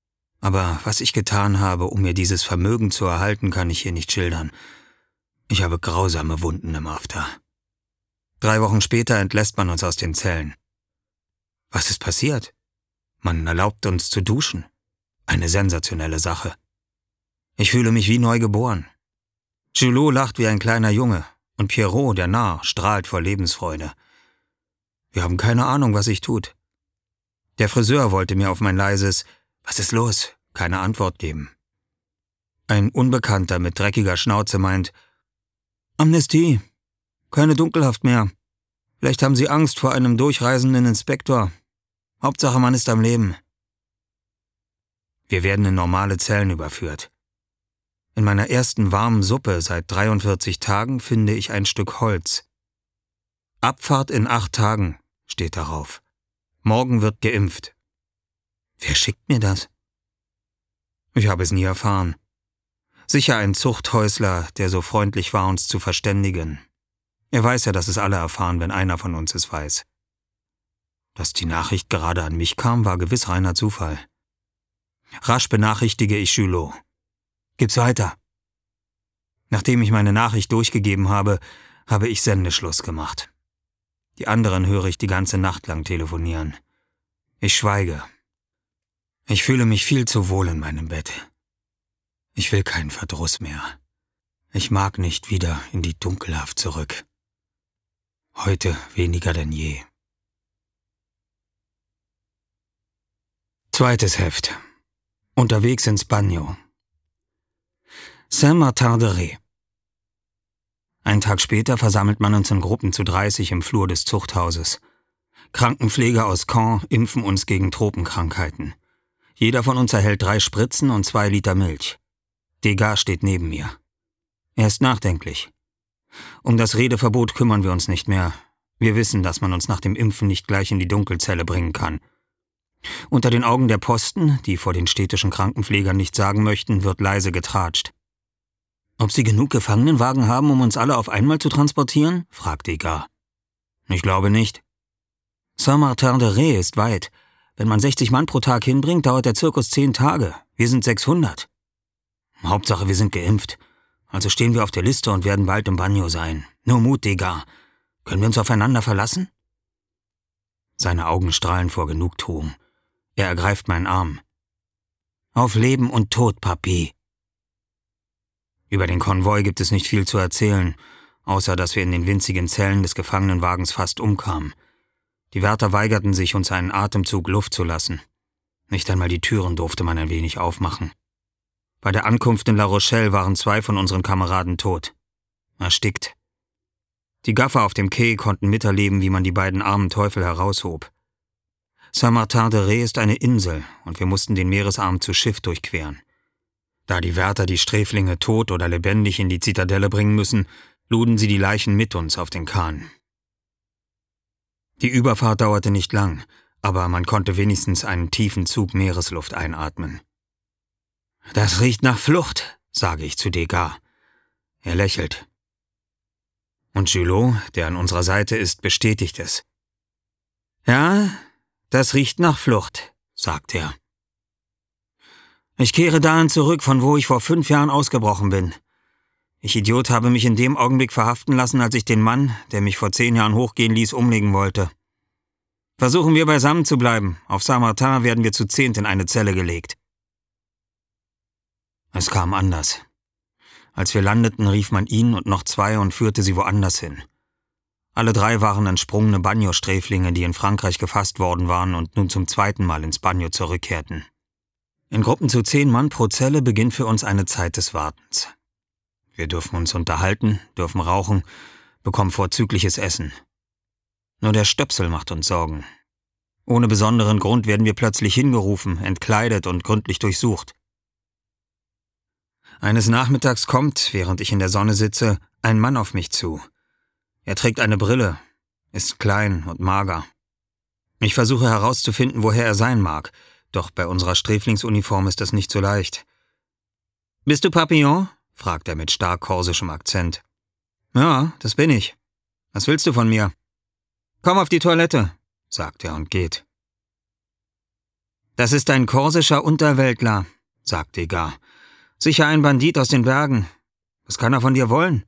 Aber was ich getan habe, um mir dieses Vermögen zu erhalten, kann ich hier nicht schildern. Ich habe grausame Wunden im After. Drei Wochen später entlässt man uns aus den Zellen. Was ist passiert? Man erlaubt uns zu duschen. Eine sensationelle Sache. Ich fühle mich wie neu geboren. Julot lacht wie ein kleiner Junge und Pierrot, der Narr, strahlt vor Lebensfreude. Wir haben keine Ahnung, was sich tut. Der Friseur wollte mir auf mein leises »Was ist los?« keine Antwort geben. Ein Unbekannter mit dreckiger Schnauze meint, »Amnestie, keine Dunkelhaft mehr. Vielleicht haben Sie Angst vor einem durchreisenden Inspektor. Hauptsache, man ist am Leben.« Wir werden in normale Zellen überführt. In meiner ersten warmen Suppe seit dreiundvierzig Tagen finde ich ein Stück Holz. Abfahrt in acht Tagen, steht darauf. Morgen wird geimpft. Wer schickt mir das? Ich habe es nie erfahren. Sicher ein Zuchthäusler, der so freundlich war, uns zu verständigen. Er weiß ja, dass es alle erfahren, wenn einer von uns es weiß. Dass die Nachricht gerade an mich kam, war gewiss reiner Zufall. Rasch benachrichtige ich Julot. »Gib's weiter.« Nachdem ich meine Nachricht durchgegeben habe, habe ich Sendeschluss gemacht. Die anderen höre ich die ganze Nacht lang telefonieren. Ich schweige. Ich fühle mich viel zu wohl in meinem Bett. Ich will keinen Verdruss mehr. Ich mag nicht wieder in die Dunkelhaft zurück. Heute weniger denn je. Zweites Heft. Unterwegs ins Bagno. Saint-Martin-de-Ré. Einen Tag später versammelt man uns in Gruppen zu dreißig im Flur des Zuchthauses. Krankenpfleger aus Caen impfen uns gegen Tropenkrankheiten. Jeder von uns erhält drei Spritzen und zwei Liter Milch. Degas steht neben mir. Er ist nachdenklich. Um das Redeverbot kümmern wir uns nicht mehr. Wir wissen, dass man uns nach dem Impfen nicht gleich in die Dunkelzelle bringen kann. Unter den Augen der Posten, die vor den städtischen Krankenpflegern nicht sagen möchten, wird leise getratscht. »Ob Sie genug Gefangenenwagen haben, um uns alle auf einmal zu transportieren?« fragt Degas. »Ich glaube nicht. Saint-Martin-de-Ré ist weit. Wenn man sechzig Mann pro Tag hinbringt, dauert der Zirkus zehn Tage. Wir sind sechshundert. Hauptsache, wir sind geimpft. Also stehen wir auf der Liste und werden bald im Bagno sein. Nur Mut, Degas. Können wir uns aufeinander verlassen?« Seine Augen strahlen vor Genugtuung. Er ergreift meinen Arm. »Auf Leben und Tod, Papi.« Über den Konvoi gibt es nicht viel zu erzählen, außer dass wir in den winzigen Zellen des Gefangenenwagens fast umkamen. Die Wärter weigerten sich, uns einen Atemzug Luft zu lassen. Nicht einmal die Türen durfte man ein wenig aufmachen. Bei der Ankunft in La Rochelle waren zwei von unseren Kameraden tot. Erstickt. Die Gaffer auf dem Quai konnten miterleben, wie man die beiden armen Teufel heraushob. Saint-Martin-de-Ré ist eine Insel und wir mussten den Meeresarm zu Schiff durchqueren. Da die Wärter die Sträflinge tot oder lebendig in die Zitadelle bringen müssen, luden sie die Leichen mit uns auf den Kahn. Die Überfahrt dauerte nicht lang, aber man konnte wenigstens einen tiefen Zug Meeresluft einatmen. »Das riecht nach Flucht«, sage ich zu Degas. Er lächelt. Und Julot, der an unserer Seite ist, bestätigt es. »Ja, das riecht nach Flucht«, sagt er. »Ich kehre dahin zurück, von wo ich vor fünf Jahren ausgebrochen bin. Ich Idiot habe mich in dem Augenblick verhaften lassen, als ich den Mann, der mich vor zehn Jahren hochgehen ließ, umlegen wollte. Versuchen wir beisammen zu bleiben. Auf Saint-Martin werden wir zu zehnt in eine Zelle gelegt.« Es kam anders. Als wir landeten, rief man ihn und noch zwei und führte sie woanders hin. Alle drei waren entsprungene Bagno-Sträflinge, die in Frankreich gefasst worden waren und nun zum zweiten Mal ins Bagno zurückkehrten. In Gruppen zu zehn Mann pro Zelle beginnt für uns eine Zeit des Wartens. Wir dürfen uns unterhalten, dürfen rauchen, bekommen vorzügliches Essen. Nur der Stöpsel macht uns Sorgen. Ohne besonderen Grund werden wir plötzlich hingerufen, entkleidet und gründlich durchsucht. Eines Nachmittags kommt, während ich in der Sonne sitze, ein Mann auf mich zu. Er trägt eine Brille, ist klein und mager. Ich versuche herauszufinden, woher er sein mag, doch bei unserer Sträflingsuniform ist das nicht so leicht. »Bist du Papillon?« fragt er mit stark korsischem Akzent. »Ja, das bin ich. Was willst du von mir?« »Komm auf die Toilette«, sagt er und geht. »Das ist ein korsischer Unterweltler«, sagt Degas. »Sicher ein Bandit aus den Bergen. Was kann er von dir wollen?«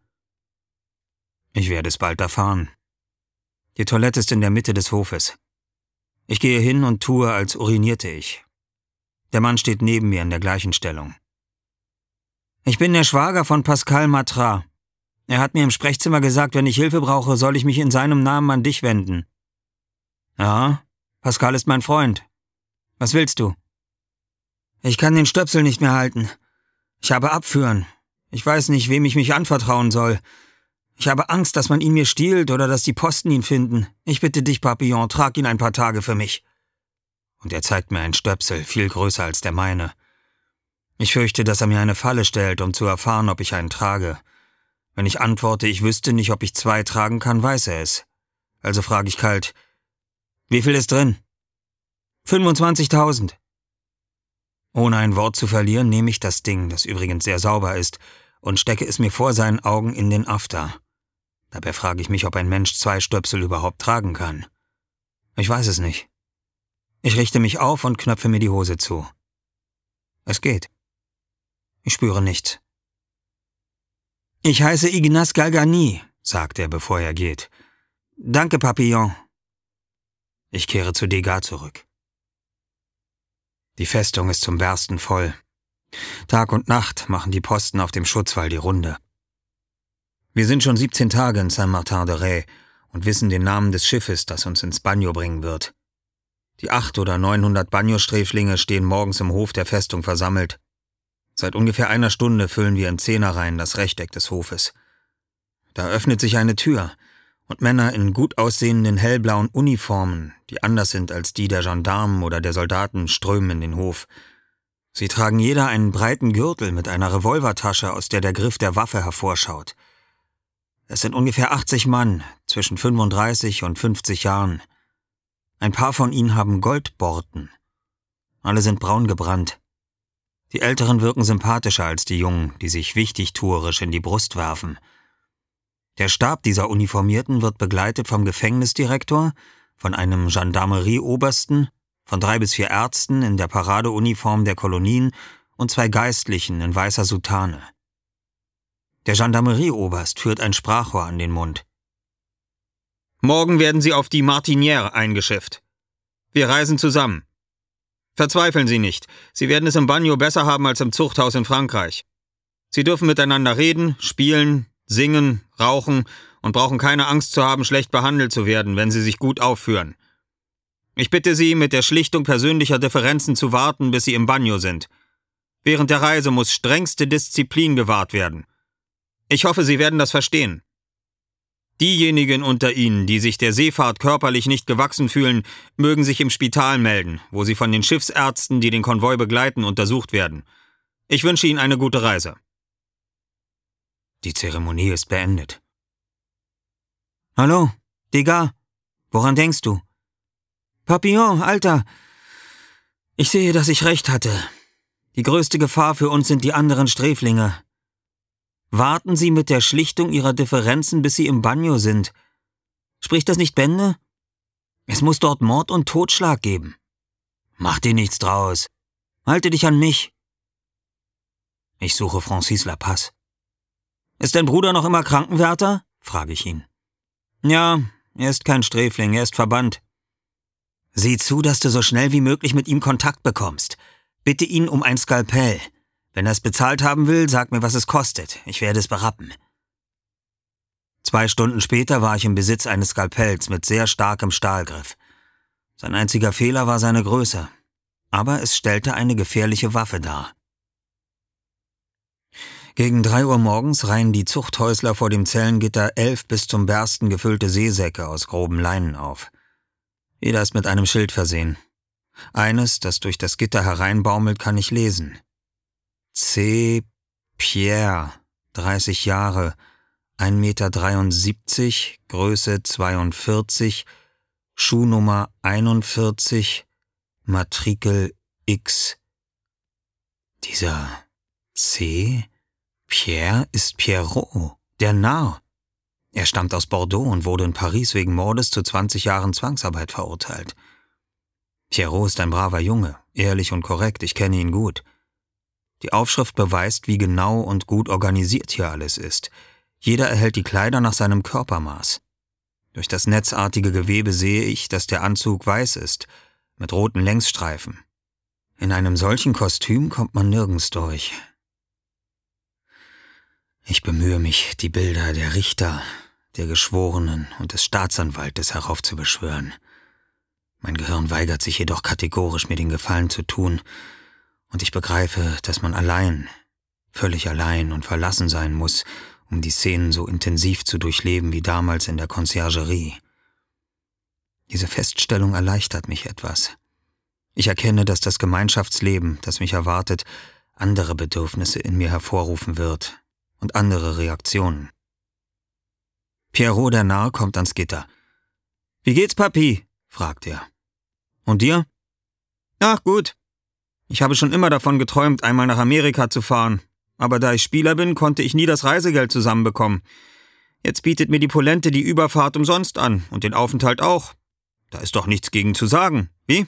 Ich werde es bald erfahren. Die Toilette ist in der Mitte des Hofes. Ich gehe hin und tue, als urinierte ich. Der Mann steht neben mir in der gleichen Stellung. »Ich bin der Schwager von Pascal Matrat. Er hat mir im Sprechzimmer gesagt, wenn ich Hilfe brauche, soll ich mich in seinem Namen an dich wenden.« »Ja, Pascal ist mein Freund. Was willst du?« »Ich kann den Stöpsel nicht mehr halten. Ich habe Abführen. Ich weiß nicht, wem ich mich anvertrauen soll. Ich habe Angst, dass man ihn mir stiehlt oder dass die Posten ihn finden. Ich bitte dich, Papillon, trag ihn ein paar Tage für mich.« Und er zeigt mir einen Stöpsel, viel größer als der meine. Ich fürchte, dass er mir eine Falle stellt, um zu erfahren, ob ich einen trage. Wenn ich antworte, ich wüsste nicht, ob ich zwei tragen kann, weiß er es. Also frage ich kalt, »Wie viel ist drin?« fünfundzwanzigtausend. Ohne ein Wort zu verlieren, nehme ich das Ding, das übrigens sehr sauber ist, und stecke es mir vor seinen Augen in den After. Dabei frage ich mich, ob ein Mensch zwei Stöpsel überhaupt tragen kann. Ich weiß es nicht. Ich richte mich auf und knöpfe mir die Hose zu. Es geht. Ich spüre nichts. »Ich heiße Ignace Galgani«, sagt er, bevor er geht. »Danke, Papillon.« Ich kehre zu Degas zurück. Die Festung ist zum Bersten voll. Tag und Nacht machen die Posten auf dem Schutzwall die Runde. Wir sind schon siebzehn Tage in Saint-Martin-de-Ré und wissen den Namen des Schiffes, das uns ins Bagno bringen wird. Die acht oder neunhundert Bagno-Sträflinge stehen morgens im Hof der Festung versammelt. Seit ungefähr einer Stunde füllen wir in Zehnerreihen das Rechteck des Hofes. Da öffnet sich eine Tür, und Männer in gut aussehenden hellblauen Uniformen, die anders sind als die der Gendarmen oder der Soldaten, strömen in den Hof. Sie tragen jeder einen breiten Gürtel mit einer Revolvertasche, aus der der Griff der Waffe hervorschaut. Es sind ungefähr achtzig Mann, zwischen fünfunddreißig und fünfzig Jahren. Ein paar von ihnen haben Goldborten. Alle sind braun gebrannt. Die Älteren wirken sympathischer als die Jungen, die sich wichtigtuerisch in die Brust werfen. Der Stab dieser Uniformierten wird begleitet vom Gefängnisdirektor, von einem Gendarmerie-Obersten, von drei bis vier Ärzten in der Paradeuniform der Kolonien und zwei Geistlichen in weißer Soutane. Der Gendarmerie-Oberst führt ein Sprachrohr an den Mund. »Morgen werden Sie auf die Martinière eingeschifft. Wir reisen zusammen. Verzweifeln Sie nicht, Sie werden es im Bagno besser haben als im Zuchthaus in Frankreich. Sie dürfen miteinander reden, spielen, singen, rauchen und brauchen keine Angst zu haben, schlecht behandelt zu werden, wenn Sie sich gut aufführen. Ich bitte Sie, mit der Schlichtung persönlicher Differenzen zu warten, bis Sie im Bagno sind. Während der Reise muss strengste Disziplin gewahrt werden. Ich hoffe, Sie werden das verstehen. Diejenigen unter Ihnen, die sich der Seefahrt körperlich nicht gewachsen fühlen, mögen sich im Spital melden, wo sie von den Schiffsärzten, die den Konvoi begleiten, untersucht werden. Ich wünsche Ihnen eine gute Reise.« Die Zeremonie ist beendet. »Hallo, Degas, woran denkst du?« »Papillon, Alter, ich sehe, dass ich recht hatte. Die größte Gefahr für uns sind die anderen Sträflinge. Warten Sie mit der Schlichtung Ihrer Differenzen, bis Sie im Bagno sind. Spricht das nicht Bände? Es muss dort Mord und Totschlag geben. Mach dir nichts draus. Halte dich an mich.« Ich suche Francis Lapasse. »Ist dein Bruder noch immer Krankenwärter?« frage ich ihn. »Ja, er ist kein Sträfling, er ist verbannt.« »Sieh zu, dass du so schnell wie möglich mit ihm Kontakt bekommst. Bitte ihn um ein Skalpell. Wenn er es bezahlt haben will, sag mir, was es kostet. Ich werde es berappen.« Zwei Stunden später war ich im Besitz eines Skalpells mit sehr starkem Stahlgriff. Sein einziger Fehler war seine Größe. Aber es stellte eine gefährliche Waffe dar. Gegen drei Uhr morgens reihen die Zuchthäusler vor dem Zellengitter elf bis zum Bersten gefüllte Seesäcke aus groben Leinen auf. Jeder ist mit einem Schild versehen. Eines, das durch das Gitter hereinbaumelt, kann ich lesen. C. Pierre, dreißig Jahre, ein Meter dreiundsiebzig, Größe zweiundvierzig, Schuhnummer einundvierzig, Matrikel X. Dieser C. Pierre ist Pierrot, der Narr. Er stammt aus Bordeaux und wurde in Paris wegen Mordes zu zwanzig Jahren Zwangsarbeit verurteilt. Pierrot ist ein braver Junge, ehrlich und korrekt, ich kenne ihn gut. Die Aufschrift beweist, wie genau und gut organisiert hier alles ist. Jeder erhält die Kleider nach seinem Körpermaß. Durch das netzartige Gewebe sehe ich, dass der Anzug weiß ist, mit roten Längsstreifen. In einem solchen Kostüm kommt man nirgends durch. Ich bemühe mich, die Bilder der Richter, der Geschworenen und des Staatsanwaltes heraufzubeschwören. Mein Gehirn weigert sich jedoch kategorisch, mir den Gefallen zu tun, und ich begreife, dass man allein, völlig allein und verlassen sein muss, um die Szenen so intensiv zu durchleben wie damals in der Conciergerie. Diese Feststellung erleichtert mich etwas. Ich erkenne, dass das Gemeinschaftsleben, das mich erwartet, andere Bedürfnisse in mir hervorrufen wird und andere Reaktionen. Pierrot der Narr kommt ans Gitter. »Wie geht's, Papi?« fragt er. »Und dir?« »Ach, gut. Ich habe schon immer davon geträumt, einmal nach Amerika zu fahren. Aber da ich Spieler bin, konnte ich nie das Reisegeld zusammenbekommen. Jetzt bietet mir die Polente die Überfahrt umsonst an und den Aufenthalt auch. Da ist doch nichts gegen zu sagen, wie?«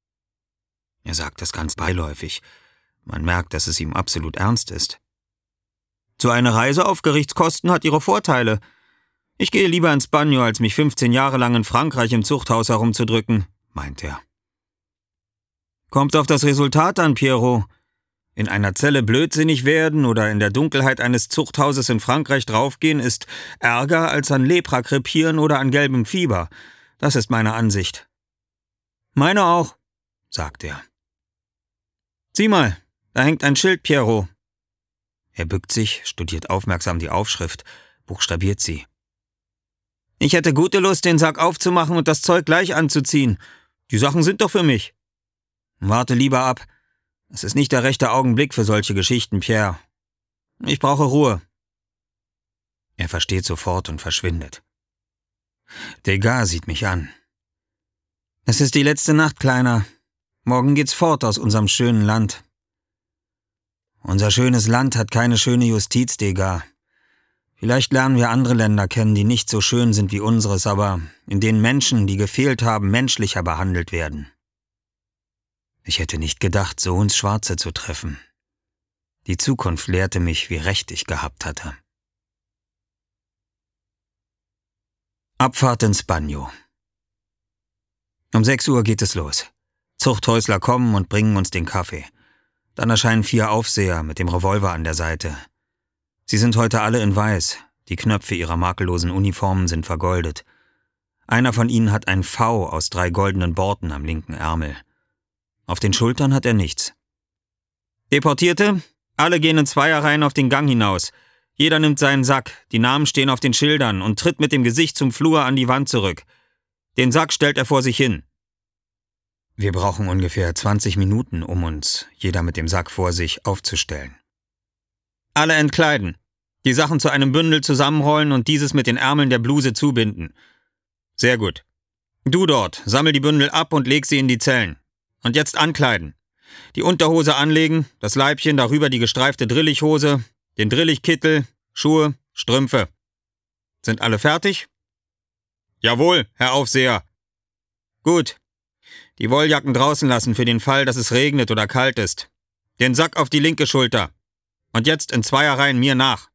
Er sagt es ganz beiläufig. Man merkt, dass es ihm absolut ernst ist. »So eine Reise auf Gerichtskosten hat ihre Vorteile. Ich gehe lieber ins Bagno, als mich fünfzehn Jahre lang in Frankreich im Zuchthaus herumzudrücken«, meint er. »Kommt auf das Resultat an, Pierrot. In einer Zelle blödsinnig werden oder in der Dunkelheit eines Zuchthauses in Frankreich draufgehen ist Ärger als an Lepra krepieren oder an gelbem Fieber. Das ist meine Ansicht.« »Meine auch«, sagt er. »Sieh mal, da hängt ein Schild, Pierrot.« Er bückt sich, studiert aufmerksam die Aufschrift, buchstabiert sie. »Ich hätte gute Lust, den Sack aufzumachen und das Zeug gleich anzuziehen. Die Sachen sind doch für mich.« »Warte lieber ab. Es ist nicht der rechte Augenblick für solche Geschichten, Pierre. Ich brauche Ruhe.« Er versteht sofort und verschwindet. Degas sieht mich an. »Es ist die letzte Nacht, Kleiner. Morgen geht's fort aus unserem schönen Land.« »Unser schönes Land hat keine schöne Justiz, Degas. Vielleicht lernen wir andere Länder kennen, die nicht so schön sind wie unseres, aber in denen Menschen, die gefehlt haben, menschlicher behandelt werden.« Ich hätte nicht gedacht, so ins Schwarze zu treffen. Die Zukunft lehrte mich, wie recht ich gehabt hatte. Abfahrt ins Bagno. Um sechs Uhr geht es los. Zuchthäusler kommen und bringen uns den Kaffee. Dann erscheinen vier Aufseher mit dem Revolver an der Seite. Sie sind heute alle in Weiß. Die Knöpfe ihrer makellosen Uniformen sind vergoldet. Einer von ihnen hat ein V aus drei goldenen Borten am linken Ärmel. Auf den Schultern hat er nichts. »Deportierte, alle gehen in Zweierreihen auf den Gang hinaus. Jeder nimmt seinen Sack, die Namen stehen auf den Schildern und tritt mit dem Gesicht zum Flur an die Wand zurück. Den Sack stellt er vor sich hin.« Wir brauchen ungefähr zwanzig Minuten, um uns, jeder mit dem Sack vor sich, aufzustellen. »Alle entkleiden, die Sachen zu einem Bündel zusammenrollen und dieses mit den Ärmeln der Bluse zubinden. Sehr gut. Du dort, sammel die Bündel ab und leg sie in die Zellen. Und jetzt ankleiden. Die Unterhose anlegen, das Leibchen, darüber die gestreifte Drillichhose, den Drillichkittel, Schuhe, Strümpfe. Sind alle fertig?« »Jawohl, Herr Aufseher.« »Gut. Die Wolljacken draußen lassen für den Fall, dass es regnet oder kalt ist. Den Sack auf die linke Schulter. Und jetzt in Zweierreihen mir nach.«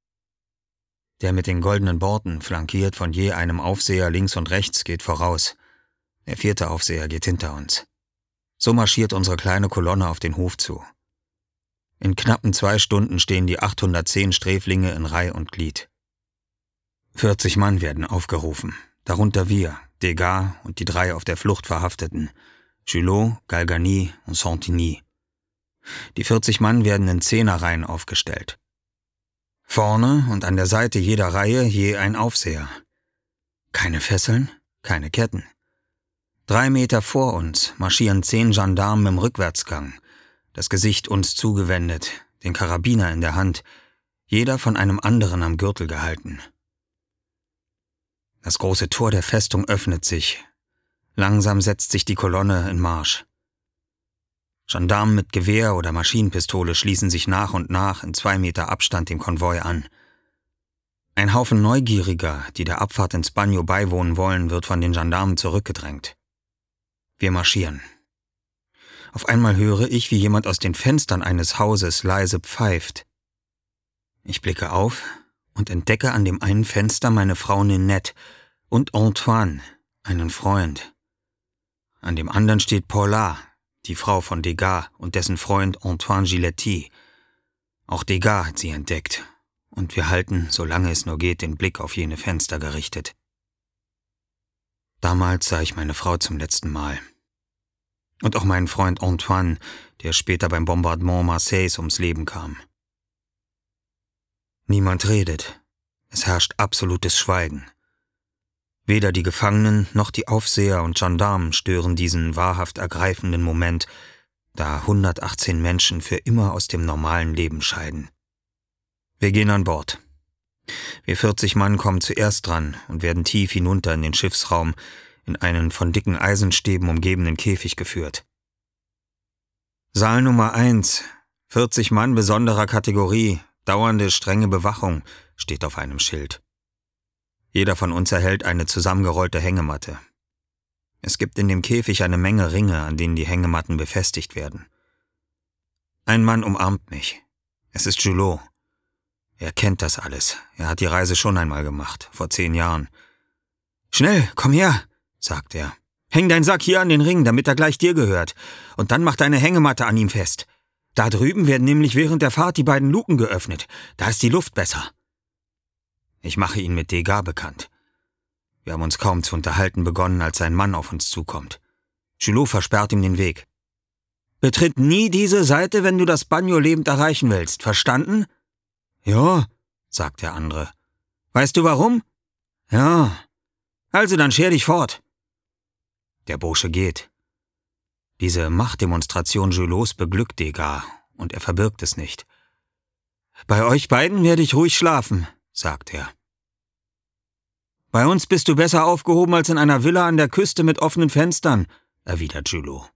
Der mit den goldenen Borten, flankiert von je einem Aufseher links und rechts, geht voraus. Der vierte Aufseher geht hinter uns. So marschiert unsere kleine Kolonne auf den Hof zu. In knappen zwei Stunden stehen die achthundertzehn Sträflinge in Reih und Glied. vierzig Mann werden aufgerufen, darunter wir, Degas und die drei auf der Flucht Verhafteten, Julot, Galgani und Santini. Die vierzig Mann werden in Zehnerreihen aufgestellt. Vorne und an der Seite jeder Reihe je ein Aufseher. Keine Fesseln, keine Ketten. Drei Meter vor uns marschieren zehn Gendarmen im Rückwärtsgang, das Gesicht uns zugewendet, den Karabiner in der Hand, jeder von einem anderen am Gürtel gehalten. Das große Tor der Festung öffnet sich. Langsam setzt sich die Kolonne in Marsch. Gendarmen mit Gewehr oder Maschinenpistole schließen sich nach und nach in zwei Meter Abstand dem Konvoi an. Ein Haufen Neugieriger, die der Abfahrt ins Bagno beiwohnen wollen, wird von den Gendarmen zurückgedrängt. Wir marschieren. Auf einmal höre ich, wie jemand aus den Fenstern eines Hauses leise pfeift. Ich blicke auf und entdecke an dem einen Fenster meine Frau Ninette und Antoine, einen Freund. An dem anderen steht Paula, die Frau von Degas und dessen Freund Antoine Giletti. Auch Degas hat sie entdeckt, und wir halten, solange es nur geht, den Blick auf jene Fenster gerichtet. Damals sah ich meine Frau zum letzten Mal. Und auch meinen Freund Antoine, der später beim Bombardement Marseilles ums Leben kam. Niemand redet. Es herrscht absolutes Schweigen. Weder die Gefangenen noch die Aufseher und Gendarmen stören diesen wahrhaft ergreifenden Moment, da hundertachtzehn Menschen für immer aus dem normalen Leben scheiden. Wir gehen an Bord. Wir vierzig Mann kommen zuerst dran und werden tief hinunter in den Schiffsraum, in einen von dicken Eisenstäben umgebenen Käfig geführt. Saal Nummer eins, vierzig Mann besonderer Kategorie, dauernde strenge Bewachung, steht auf einem Schild. Jeder von uns erhält eine zusammengerollte Hängematte. Es gibt in dem Käfig eine Menge Ringe, an denen die Hängematten befestigt werden. Ein Mann umarmt mich. Es ist Julot. Er kennt das alles. Er hat die Reise schon einmal gemacht, vor zehn Jahren. »Schnell, komm her«, sagt er. »Häng deinen Sack hier an den Ring, damit er gleich dir gehört. Und dann mach deine Hängematte an ihm fest. Da drüben werden nämlich während der Fahrt die beiden Luken geöffnet. Da ist die Luft besser.« Ich mache ihn mit Degas bekannt. Wir haben uns kaum zu unterhalten begonnen, als sein Mann auf uns zukommt. Julot versperrt ihm den Weg. »Betritt nie diese Seite, wenn du das Bagno lebend erreichen willst. Verstanden?« »Ja«, sagt der andere. »Weißt du warum?« »Ja.« »Also dann scher dich fort.« Der Bursche geht. Diese Machtdemonstration Julots beglückt Degas, und er verbirgt es nicht. »Bei euch beiden werde ich ruhig schlafen«, sagt er. »Bei uns bist du besser aufgehoben als in einer Villa an der Küste mit offenen Fenstern«, erwidert Julot.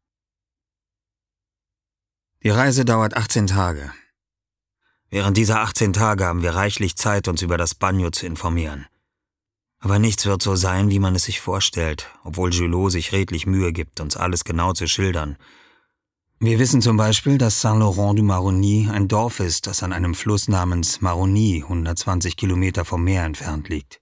Die Reise dauert achtzehn Tage. Während dieser achtzehn Tage haben wir reichlich Zeit, uns über das Bagno zu informieren. Aber nichts wird so sein, wie man es sich vorstellt, obwohl Julot sich redlich Mühe gibt, uns alles genau zu schildern. Wir wissen zum Beispiel, dass Saint-Laurent-du-Maroni ein Dorf ist, das an einem Fluss namens Maroni hundertzwanzig Kilometer vom Meer entfernt liegt.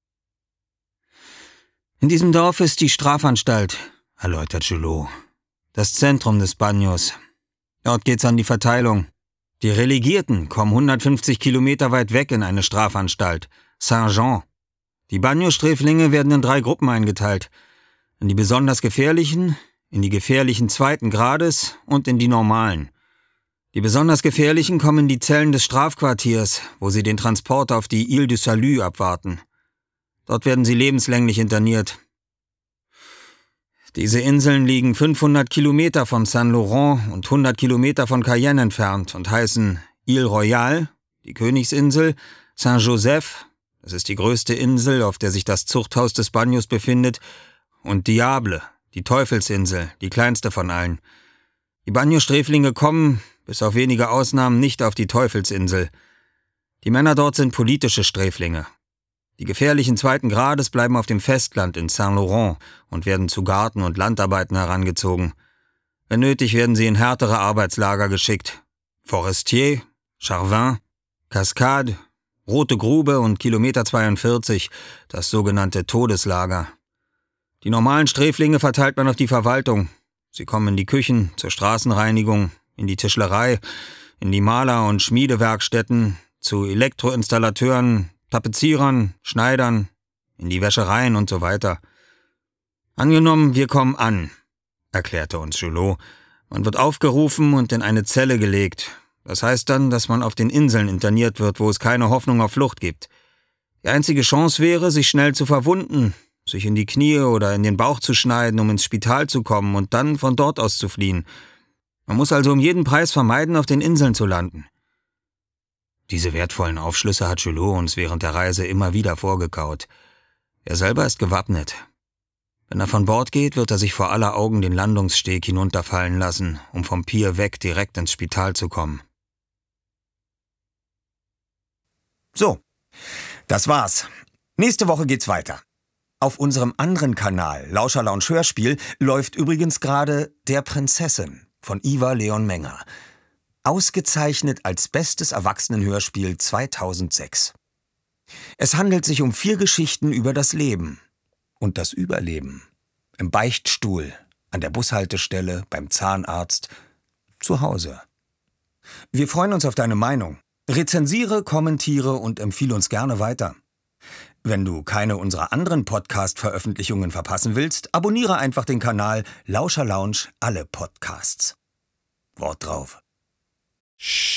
In diesem Dorf ist die Strafanstalt, erläutert Julot. Das Zentrum des Bagnos. Dort geht's an die Verteilung. Die Relegierten kommen hundertfünfzig Kilometer weit weg in eine Strafanstalt, Saint-Jean. Die Bagno-Sträflinge werden in drei Gruppen eingeteilt. In die besonders gefährlichen, in die gefährlichen zweiten Grades und in die normalen. Die besonders gefährlichen kommen in die Zellen des Strafquartiers, wo sie den Transport auf die Ile du Salut abwarten. Dort werden sie lebenslänglich interniert. Diese Inseln liegen fünfhundert Kilometer von Saint-Laurent und hundert Kilometer von Cayenne entfernt und heißen Ile Royale, die Königsinsel, Saint-Joseph, das ist die größte Insel, auf der sich das Zuchthaus des Bagnos befindet, und Diable, die Teufelsinsel, die kleinste von allen. Die Bagno-Sträflinge kommen, bis auf wenige Ausnahmen, nicht auf die Teufelsinsel. Die Männer dort sind politische Sträflinge. Die gefährlichen zweiten Grades bleiben auf dem Festland in Saint-Laurent und werden zu Garten- und Landarbeiten herangezogen. Wenn nötig werden sie in härtere Arbeitslager geschickt. Forestier, Charvin, Cascade, Rote Grube und Kilometer zweiundvierzig, das sogenannte Todeslager. Die normalen Sträflinge verteilt man auf die Verwaltung. Sie kommen in die Küchen, zur Straßenreinigung, in die Tischlerei, in die Maler- und Schmiedewerkstätten, zu Elektroinstallateuren, Tapezierern, Schneidern, in die Wäschereien und so weiter. Angenommen, wir kommen an, erklärte uns Julot. Man wird aufgerufen und in eine Zelle gelegt. Das heißt dann, dass man auf den Inseln interniert wird, wo es keine Hoffnung auf Flucht gibt. Die einzige Chance wäre, sich schnell zu verwunden, sich in die Knie oder in den Bauch zu schneiden, um ins Spital zu kommen und dann von dort aus zu fliehen. Man muss also um jeden Preis vermeiden, auf den Inseln zu landen. Diese wertvollen Aufschlüsse hat Julot uns während der Reise immer wieder vorgekaut. Er selber ist gewappnet. Wenn er von Bord geht, wird er sich vor aller Augen den Landungssteg hinunterfallen lassen, um vom Pier weg direkt ins Spital zu kommen. So, das war's. Nächste Woche geht's weiter. Auf unserem anderen Kanal, Lauscher Lounge Hörspiel, läuft übrigens gerade Der Prinzessin von Ivar Leon Menger. Ausgezeichnet als bestes Erwachsenenhörspiel zweitausendsechs. Es handelt sich um vier Geschichten über das Leben und das Überleben. Im Beichtstuhl, an der Bushaltestelle, beim Zahnarzt, zu Hause. Wir freuen uns auf deine Meinung. Rezensiere, kommentiere und empfehle uns gerne weiter. Wenn du keine unserer anderen Podcast-Veröffentlichungen verpassen willst, abonniere einfach den Kanal Lauscher Lounge alle Podcasts. Wort drauf.